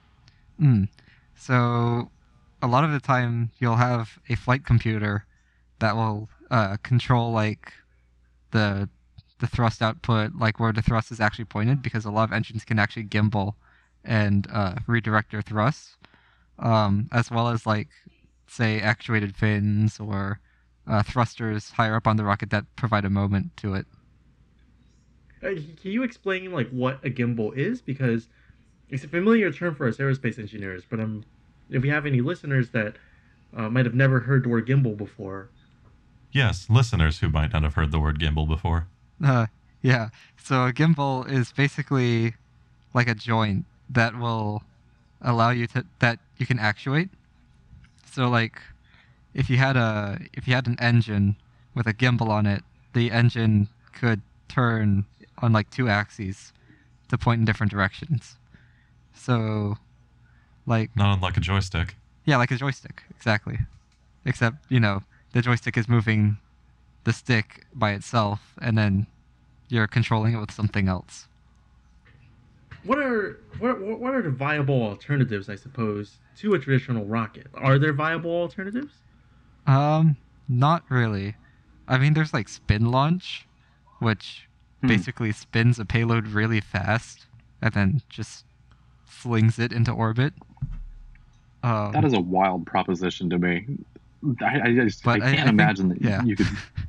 So a lot of the time you'll have a flight computer that will control like the thrust output, like where the thrust is actually pointed, because a lot of engines can actually gimbal and redirect their thrusts, as well as like say actuated fins or thrusters higher up on the rocket that provide a moment to it. Can you explain like what a gimbal is? Because it's a familiar term for us aerospace engineers, but if we have any listeners that might have never heard the word gimbal before. Yes, listeners who might not have heard the word gimbal before. Yeah. So a gimbal is basically like a joint that will allow you that you can actuate. So like if you had an engine with a gimbal on it, the engine could turn on like two axes to point in different directions. So like Not unlike a joystick. yeah, like a joystick, exactly. Except, the joystick is moving the stick by itself, and then you're controlling it with something else. What are the viable alternatives, I suppose, to a traditional rocket? Are there viable alternatives? Not really. I mean, there's like spin launch, which basically spins a payload really fast and then just flings it into orbit. That is a wild proposition to me. I can't imagine that you could.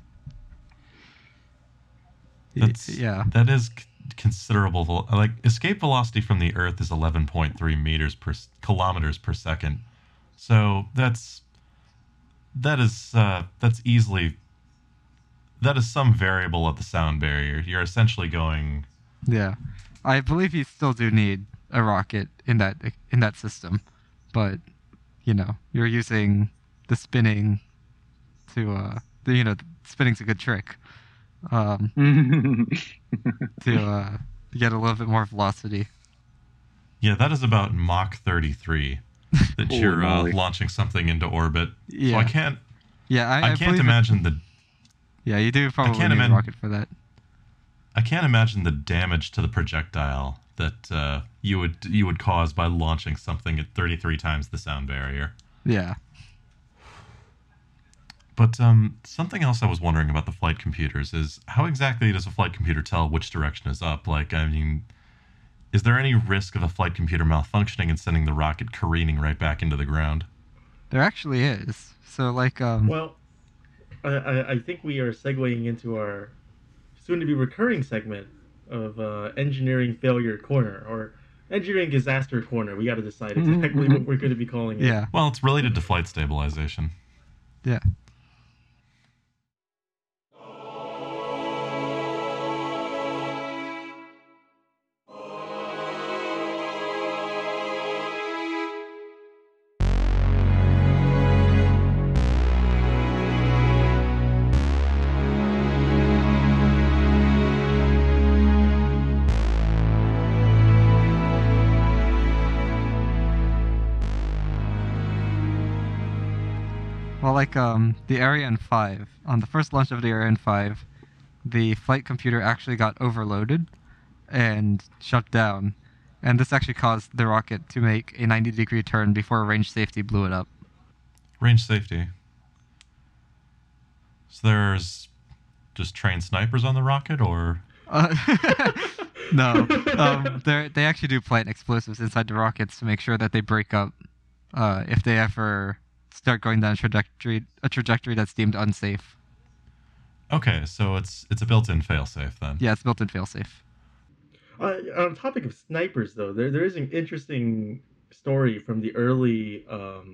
That is considerable. Like escape velocity from the Earth is 11.3 kilometers per second. So that is some variable of the sound barrier. You're essentially going. Yeah, I believe you still do need a rocket in that system, but you're using the spinning to spinning's a good trick. To get a little bit more velocity. Yeah, that is about Mach 33 that you're launching something into orbit. Yeah. So I can't. Yeah, I can't imagine the. Yeah, you do probably need a rocket for that. I can't imagine the damage to the projectile that you would cause by launching something at 33 times the sound barrier. Yeah. But something else I was wondering about the flight computers is how exactly does a flight computer tell which direction is up? Like, I mean, is there any risk of a flight computer malfunctioning and sending the rocket careening right back into the ground? There actually is. So, like, Well, I think we are segueing into our soon-to-be recurring segment of engineering failure corner, or engineering disaster corner. We got to decide exactly what we're going to be calling it. yeah. Well, it's related to flight stabilization. Yeah. Well, like the Ariane 5, on the first launch of the Ariane 5, the flight computer actually got overloaded and shut down, and this actually caused the rocket to make a 90-degree turn before range safety blew it up. Range safety. So there's just trained snipers on the rocket, or... No, they actually do plant explosives inside the rockets to make sure that they break up if they ever start going down a trajectory that's deemed unsafe. Okay, so it's a built-in failsafe then. Yeah, it's built-in failsafe. On the topic of snipers, though, there is an interesting story from the early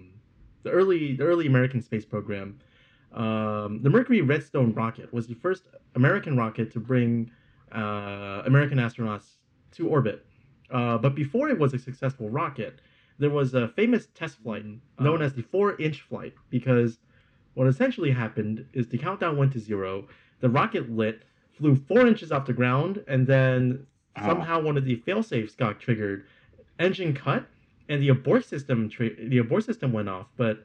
American space program. The Mercury Redstone rocket was the first American rocket to bring American astronauts to orbit. But before it was a successful rocket, there was a famous test flight known as the 4-inch flight, because what essentially happened is the countdown went to 0, the rocket lit, flew 4 inches off the ground, and then somehow one of the fail-safes got triggered, engine cut, and the abort system went off. But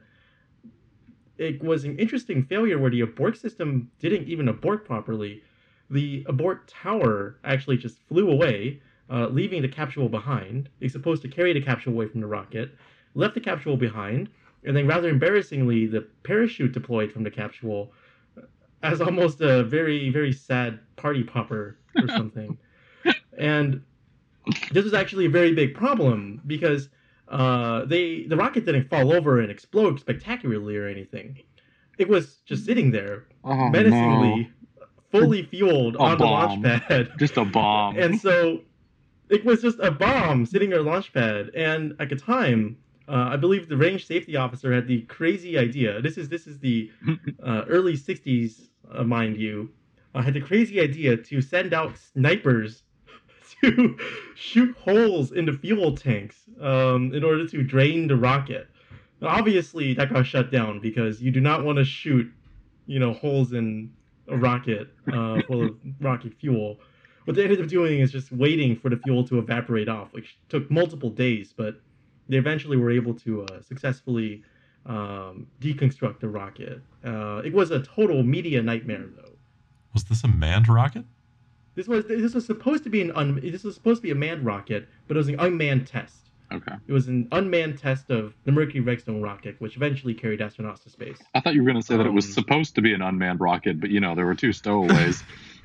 it was an interesting failure where the abort system didn't even abort properly. The abort tower actually just flew away, leaving the capsule behind. It's supposed to carry the capsule away from the rocket, left the capsule behind, and then rather embarrassingly, the parachute deployed from the capsule as almost a very, very sad party popper or something. And this was actually a very big problem because the rocket didn't fall over and explode spectacularly or anything. It was just sitting there, menacingly, fully fueled on the launch pad. Just a bomb. And so it was just a bomb sitting on a launch pad. And at the time, I believe the range safety officer had the crazy idea. This is the early 60s, mind you. Had the crazy idea to send out snipers to shoot holes in the fuel tanks in order to drain the rocket. Now, obviously, that got shut down because you do not want to shoot, holes in a rocket full of rocket fuel. What they ended up doing is just waiting for the fuel to evaporate off, which took multiple days, but they eventually were able to successfully deconstruct the rocket. It was a total media nightmare, though. Was this a manned rocket? This was supposed to be a manned rocket, but it was an unmanned test. Okay. It was an unmanned test of the Mercury Redstone rocket, which eventually carried astronauts to space. I thought you were going to say that it was supposed to be an unmanned rocket, but there were 2 stowaways.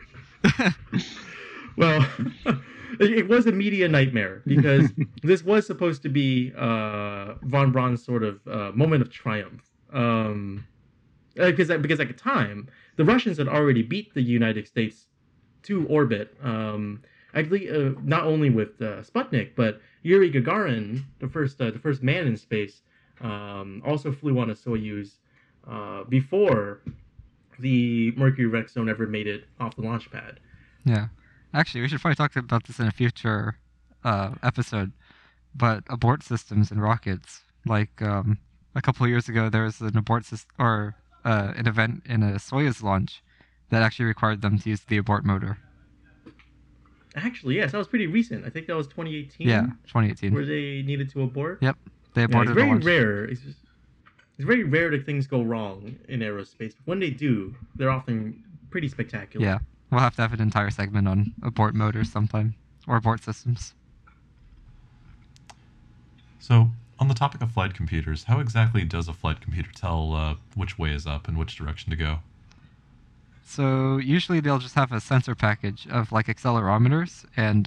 Well, it was a media nightmare because this was supposed to be von Braun's sort of moment of triumph. Because at the time, the Russians had already beat the United States to orbit. Actually, not only with Sputnik, but Yuri Gagarin, the first man in space, also flew on a Soyuz before the Mercury Redstone ever made it off the launch pad. Yeah. Actually, we should probably talk about this in a future episode. But abort systems in rockets, like a couple of years ago, there was an abort system or an event in a Soyuz launch that actually required them to use the abort motor. Actually, yes, that was pretty recent. I think that was 2018. Yeah, 2018. Where they needed to abort. Yep, they aborted it's the launch. very rare. It's very rare that things go wrong in aerospace. When they do, they're often pretty spectacular. Yeah, We'll have to have an entire segment on abort motors sometime, or abort systems. So, on the topic of flight computers, how exactly does a flight computer tell which way is up and which direction to go? So usually they'll just have a sensor package of like accelerometers and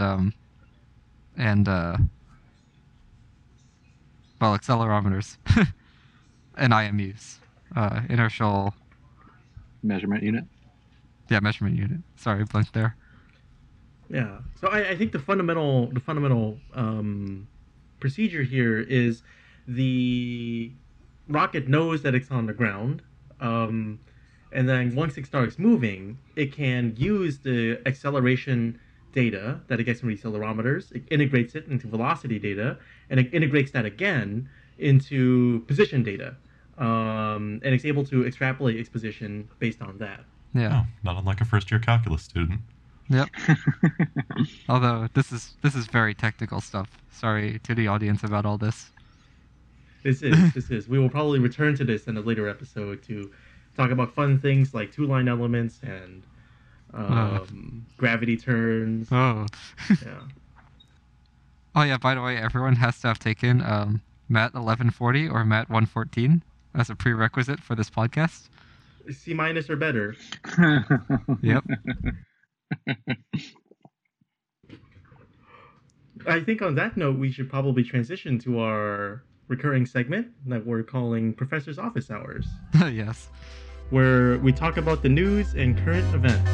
accelerometers and IMUs, inertial Measurement unit. measurement unit. Sorry, blinked there. Yeah. So I think the fundamental procedure here is the rocket knows that it's on the ground, and then once it starts moving, it can use the acceleration data that it gets from the accelerometers. It integrates it into velocity data, and it integrates that again into position data, and it's able to extrapolate its position based on that. Yeah. Oh, not unlike a first-year calculus student. Yep. Although this is very technical stuff. Sorry to the audience about all this. This is. We will probably return to this in a later episode to talk about fun things like two-line elements and gravity turns. Oh. Yeah. Oh yeah. By the way, everyone has to have taken MAT 1140 or MAT 114 as a prerequisite for this podcast. C- or better. Yep. I think on that note, we should probably transition to our recurring segment that we're calling Professor's Office Hours, Yes. where we talk about the news and current events.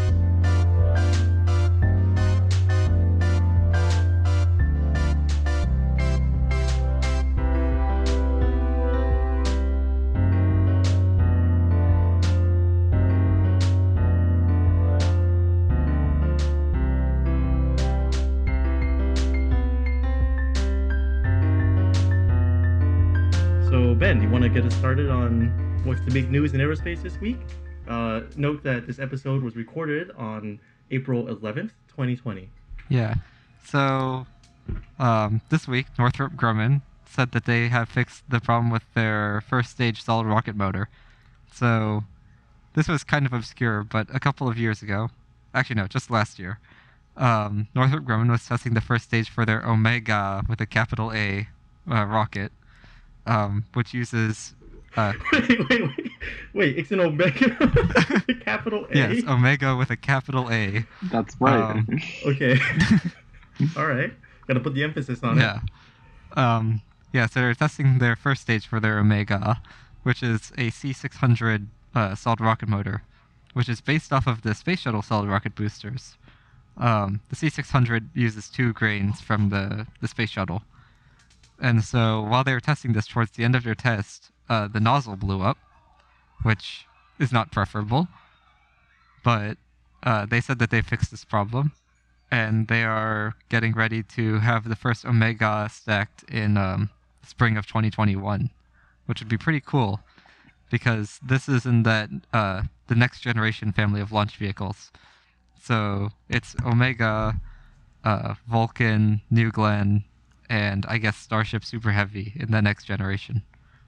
So Ben, you want to get us started on what's the big news in aerospace this week? Note that this episode was recorded on April 11th, 2020. Yeah. So this week, Northrop Grumman said that they have fixed the problem with their first stage solid rocket motor. So this was kind of obscure, but a couple of years ago, actually no, just last year, Northrop Grumman was testing the first stage for their Omega with a capital A rocket, which uses Wait, it's an Omega capital A? yes, Omega with a capital A. That's right. Okay. All right. Gotta put the emphasis on it. Yeah. So they're testing their first stage for their Omega, which is a C600 solid rocket motor, which is based off of the Space Shuttle solid rocket boosters. The C600 uses 2 grains from the Space Shuttle. And so while they were testing this, towards the end of their test, the nozzle blew up, which is not preferable. But they said that they fixed this problem, and they are getting ready to have the first Omega stacked in spring of 2021, which would be pretty cool, because this is in that the next generation family of launch vehicles. So it's Omega, Vulcan, New Glenn, and I guess Starship Super Heavy in the next generation.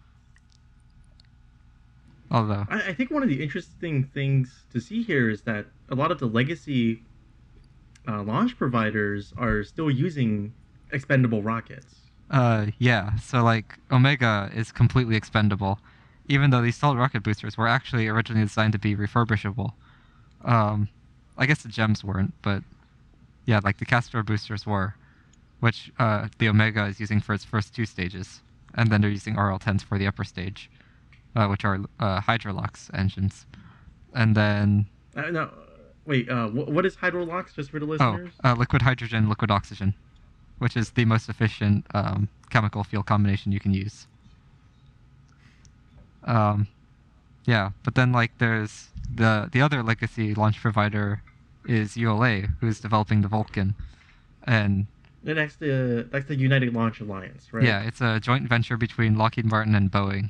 Although I think one of the interesting things to see here is that a lot of the legacy launch providers are still using expendable rockets. yeah, so like Omega is completely expendable, even though these solid rocket boosters were actually originally designed to be refurbishable. I guess the GEMs weren't, but yeah, like the Castor boosters were, which the Omega is using for its first 2 stages, and then they're using RL-10s for the upper stage, which are Hydrolox engines. And then... No, wait, what is Hydrolox, just for the listeners? Liquid hydrogen, liquid oxygen, which is the most efficient chemical fuel combination you can use. Yeah, but then like there's the other legacy launch provider is ULA, who's developing the Vulcan, and That's the United Launch Alliance, right? yeah, it's a joint venture between Lockheed Martin and Boeing.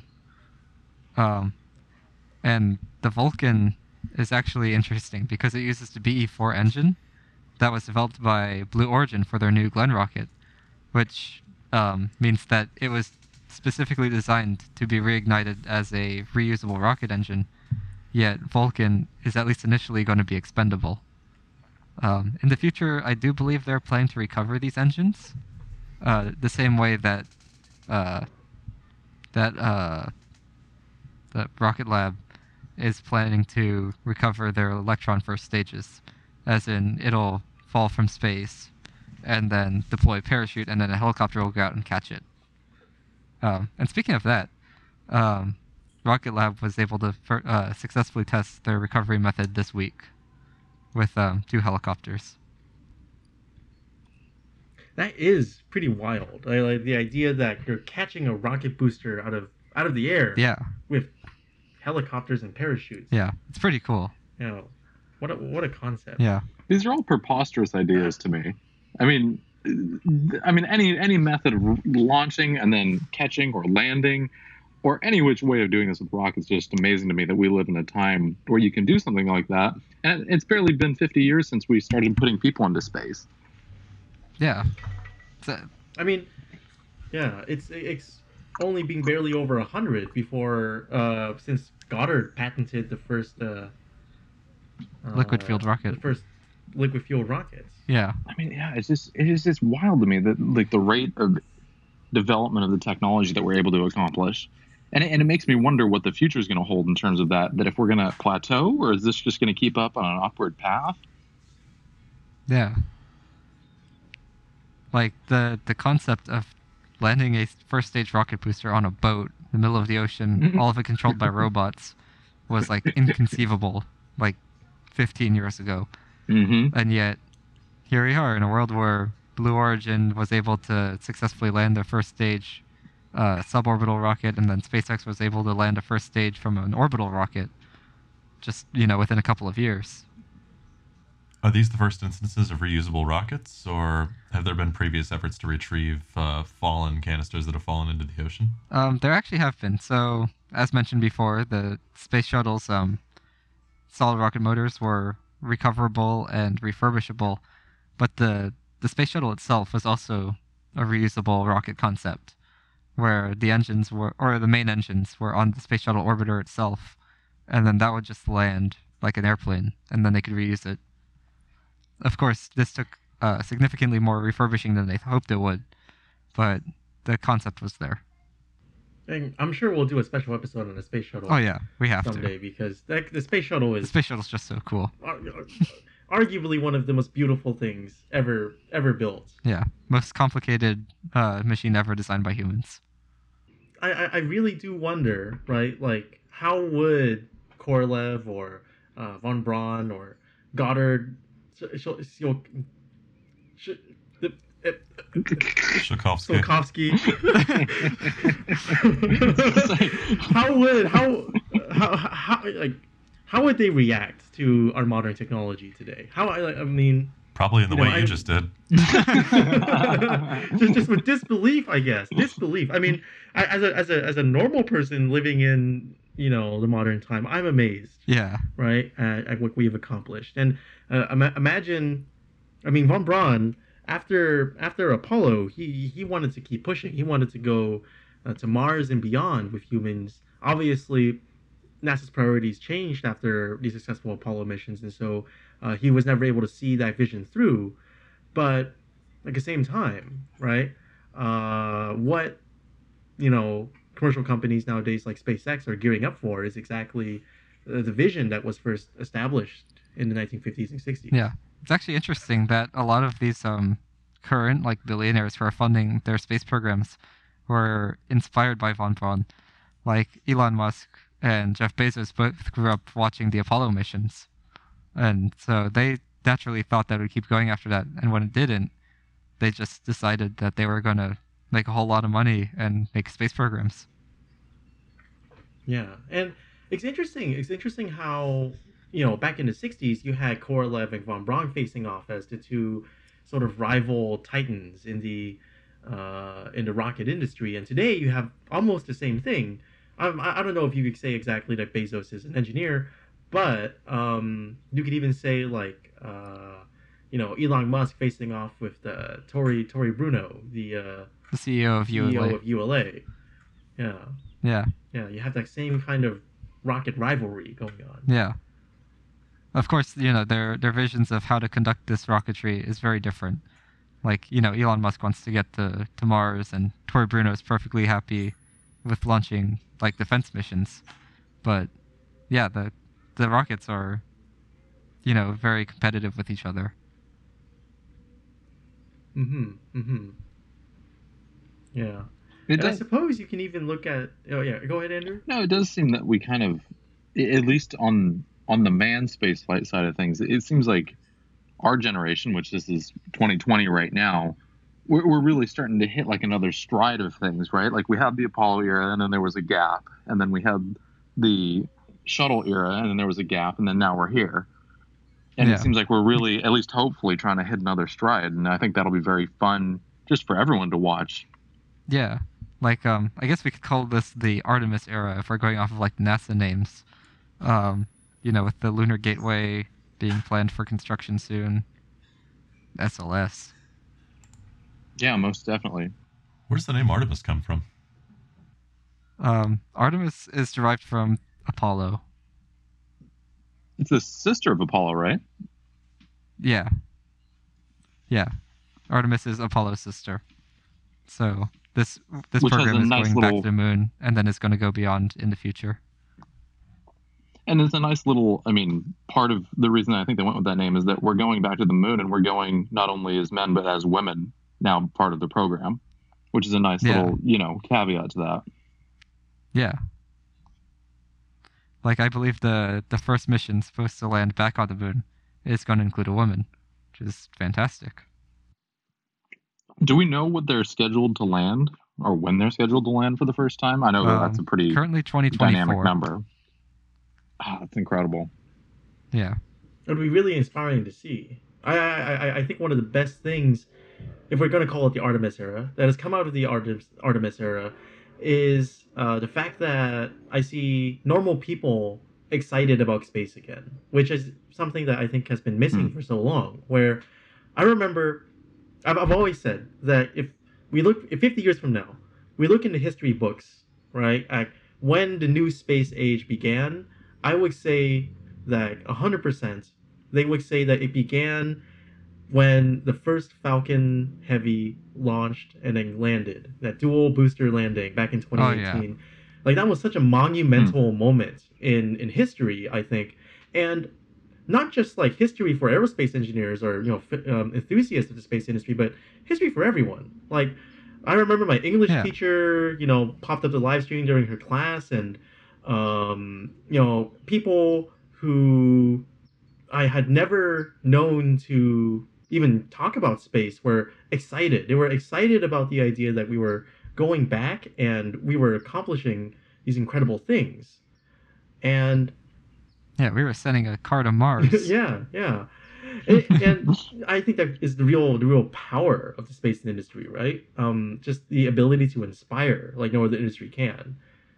And the Vulcan is actually interesting because it uses the BE-4 engine that was developed by Blue Origin for their New Glenn rocket, which means that it was specifically designed to be reignited as a reusable rocket engine, yet Vulcan is at least initially going to be expendable. In the future, I do believe they're planning to recover these engines, the same way that that Rocket Lab is planning to recover their Electron first stages, as in it'll fall from space and then deploy a parachute, and then a helicopter will go out and catch it. And speaking of that, Rocket Lab was able to successfully test their recovery method this week with 2 helicopters. That is pretty wild. I like the idea that you're catching a rocket booster out of the air. Yeah, With helicopters and parachutes. yeah, it's pretty cool. You know, what a concept. Yeah, These are all preposterous ideas to me. I mean, any method of launching and then catching or landing, or any which way of doing this with rockets, is just amazing to me that we live in a time where you can do something like that. And it's barely been 50 years since we started putting people into space. yeah. I mean, yeah, it's only been barely over 100 before since Goddard patented the first Liquid fueled rocket. The first liquid fueled rockets. Yeah, I mean, yeah, it is just wild to me that like the rate of development of the technology that we're able to accomplish. And it makes me wonder what the future is going to hold in terms of that if we're going to plateau, or is this just going to keep up on an upward path? yeah. Like the concept of landing a first stage rocket booster on a boat in the middle of the ocean, all of it controlled by robots, was like inconceivable like 15 years ago. Mm-hmm. And yet, here we are in a world where Blue Origin was able to successfully land their first stage suborbital rocket, and then SpaceX was able to land a first stage from an orbital rocket just, within a couple of years. Are these the first instances of reusable rockets, or have there been previous efforts to retrieve fallen canisters that have fallen into the ocean? There actually have been. So, as mentioned before, the space shuttle's solid rocket motors were recoverable and refurbishable, but the space shuttle itself was also a reusable rocket concept, where the engines were, or the main engines were on the space shuttle orbiter itself, and then that would just land like an airplane, and then they could reuse it. Of course, this took significantly more refurbishing than they hoped it would, but the concept was there. And I'm sure we'll do a special episode on the space shuttle. Oh yeah, we have someday to. because the space shuttle The is space shuttle's just so cool. arguably one of the most beautiful things ever built. Yeah, most complicated machine ever designed by humans. I really do wonder, right? Like, how would Korolev or von Braun or Goddard Tsiolkovsky. how would they react to our modern technology today? Probably in the way you just did. just with disbelief, I guess. Disbelief. I mean, as a normal person living in the modern time, I'm amazed. Yeah. Right at what we've accomplished, and imagine. I mean, von Braun, after Apollo, he wanted to keep pushing. He wanted to go to Mars and beyond with humans. Obviously, NASA's priorities changed after the successful Apollo missions, and so he was never able to see that vision through. But at the same time, right? What commercial companies nowadays like SpaceX are gearing up for is exactly the vision that was first established in the 1950s and 60s. Yeah. It's actually interesting that a lot of these current billionaires who are funding their space programs were inspired by von Braun. Like Elon Musk and Jeff Bezos both grew up watching the Apollo missions. And so they naturally thought that it would keep going after that. And when it didn't, they just decided that they were going to make a whole lot of money and make space programs. Yeah. And it's interesting how back in the 60s, you had Korolev and von Braun facing off as the two sort of rival titans in the rocket industry. And today you have almost the same thing. I don't know if you could say exactly that Bezos is an engineer, but you could even say Elon Musk facing off with Tory Bruno, the CEO of ULA. CEO of ULA. Yeah. Yeah. Yeah. You have that same kind of rocket rivalry going on. Yeah. of course, their visions of how to conduct this rocketry is very different. Like, Elon Musk wants to get to Mars, and Tori Bruno is perfectly happy with launching like defense missions. But yeah, the rockets are, very competitive with each other. Yeah. It And I does. suppose you can even look at. Oh yeah, go ahead, Andrew. No, it does seem that we kind of, at least on the manned spaceflight side of things, it seems like our generation, which this is 2020 right now, we're really starting to hit like another stride of things, right? Like we had the Apollo era, and then there was a gap, and then we had the shuttle era, and then there was a gap, and then now we're here. And Yeah. it seems like we're really, at least hopefully, trying to hit another stride, and I think that'll be very fun just for everyone to watch. Yeah. Like, I guess we could call this the Artemis era if we're going off of like NASA names. With the Lunar Gateway being planned for construction soon. SLS. Yeah, most definitely. Where does the name Artemis come from? Artemis is derived from Apollo. It's the sister of Apollo, right? Yeah. Yeah. Artemis is Apollo's sister. So this Which has program a is nice going little- back to the moon, and then it's going to go beyond in the future. And it's a nice little, part of the reason I think they went with that name is that we're going back to the moon, and we're going not only as men, but as women now part of the program, which is a nice Yeah. little, caveat to that. Yeah. Like, I believe the first mission supposed to land back on the moon is going to include a woman, which is fantastic. Do we know what they're scheduled to land or when they're scheduled to land for the first time? I know that's a pretty Currently dynamic 2024. number. That's incredible. Yeah. It would be really inspiring to see. I think one of the best things, if we're going to call it the Artemis era, that has come out of the Artemis era, is the fact that I see normal people excited about space again, which is something that I think has been missing for so long. Where I remember, I've always said that if 50 years from now, we look into history books, right, at when the new space age began, I would say that 100%, they would say that it began when the first Falcon Heavy launched and then landed, that dual booster landing back in 2018. yeah. Like, that was such a monumental moment in history, I think. And not just like history for aerospace engineers or, enthusiasts of the space industry, but history for everyone. Like, I remember my English teacher, popped up the live stream during her class, and people who I had never known to even talk about space were excited. They were excited about the idea that we were going back and we were accomplishing these incredible things. And Yeah, we were sending a car to Mars. yeah. And I think that is the real power of the space industry, right? Just the ability to inspire like no other industry can.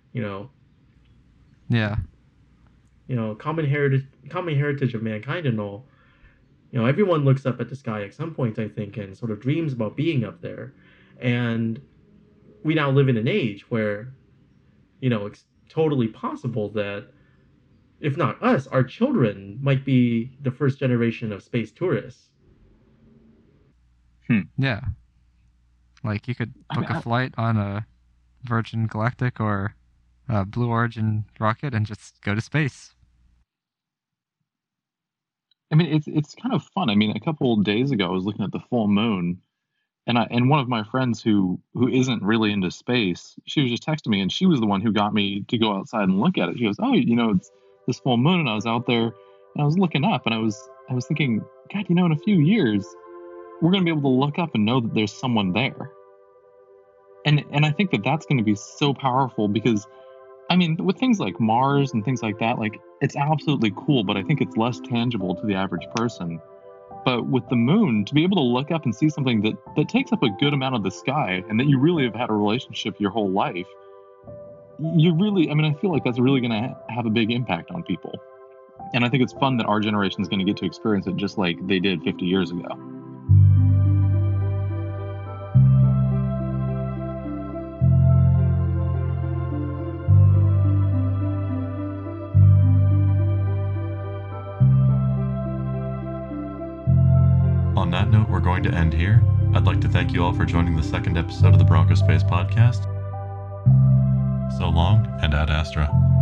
Yeah. Common heritage of mankind and all. Everyone looks up at the sky at some point, I think, and sort of dreams about being up there. And we now live in an age where, it's totally possible that, if not us, our children might be the first generation of space tourists. Yeah. Like, you could book a flight on a Virgin Galactic or a Blue Origin rocket and just go to space. It's kind of fun. A couple of days ago, I was looking at the full moon, and one of my friends who isn't really into space, she was just texting me, and she was the one who got me to go outside and look at it. She goes, "Oh, it's this full moon," and I was out there, and I was looking up, and I was thinking, God, in a few years, we're going to be able to look up and know that there's someone there. And I think that that's going to be so powerful because, with things like Mars and things like that, like, it's absolutely cool, but I think it's less tangible to the average person. But with the moon, to be able to look up and see something that takes up a good amount of the sky and that you really have had a relationship your whole life, you really, I feel like that's really going to have a big impact on people. And I think it's fun that our generation is going to get to experience it just like they did 50 years ago. that note, we're going to end here. I'd like to thank you all for joining the second episode of the Bronco Space Podcast. So long, and ad astra.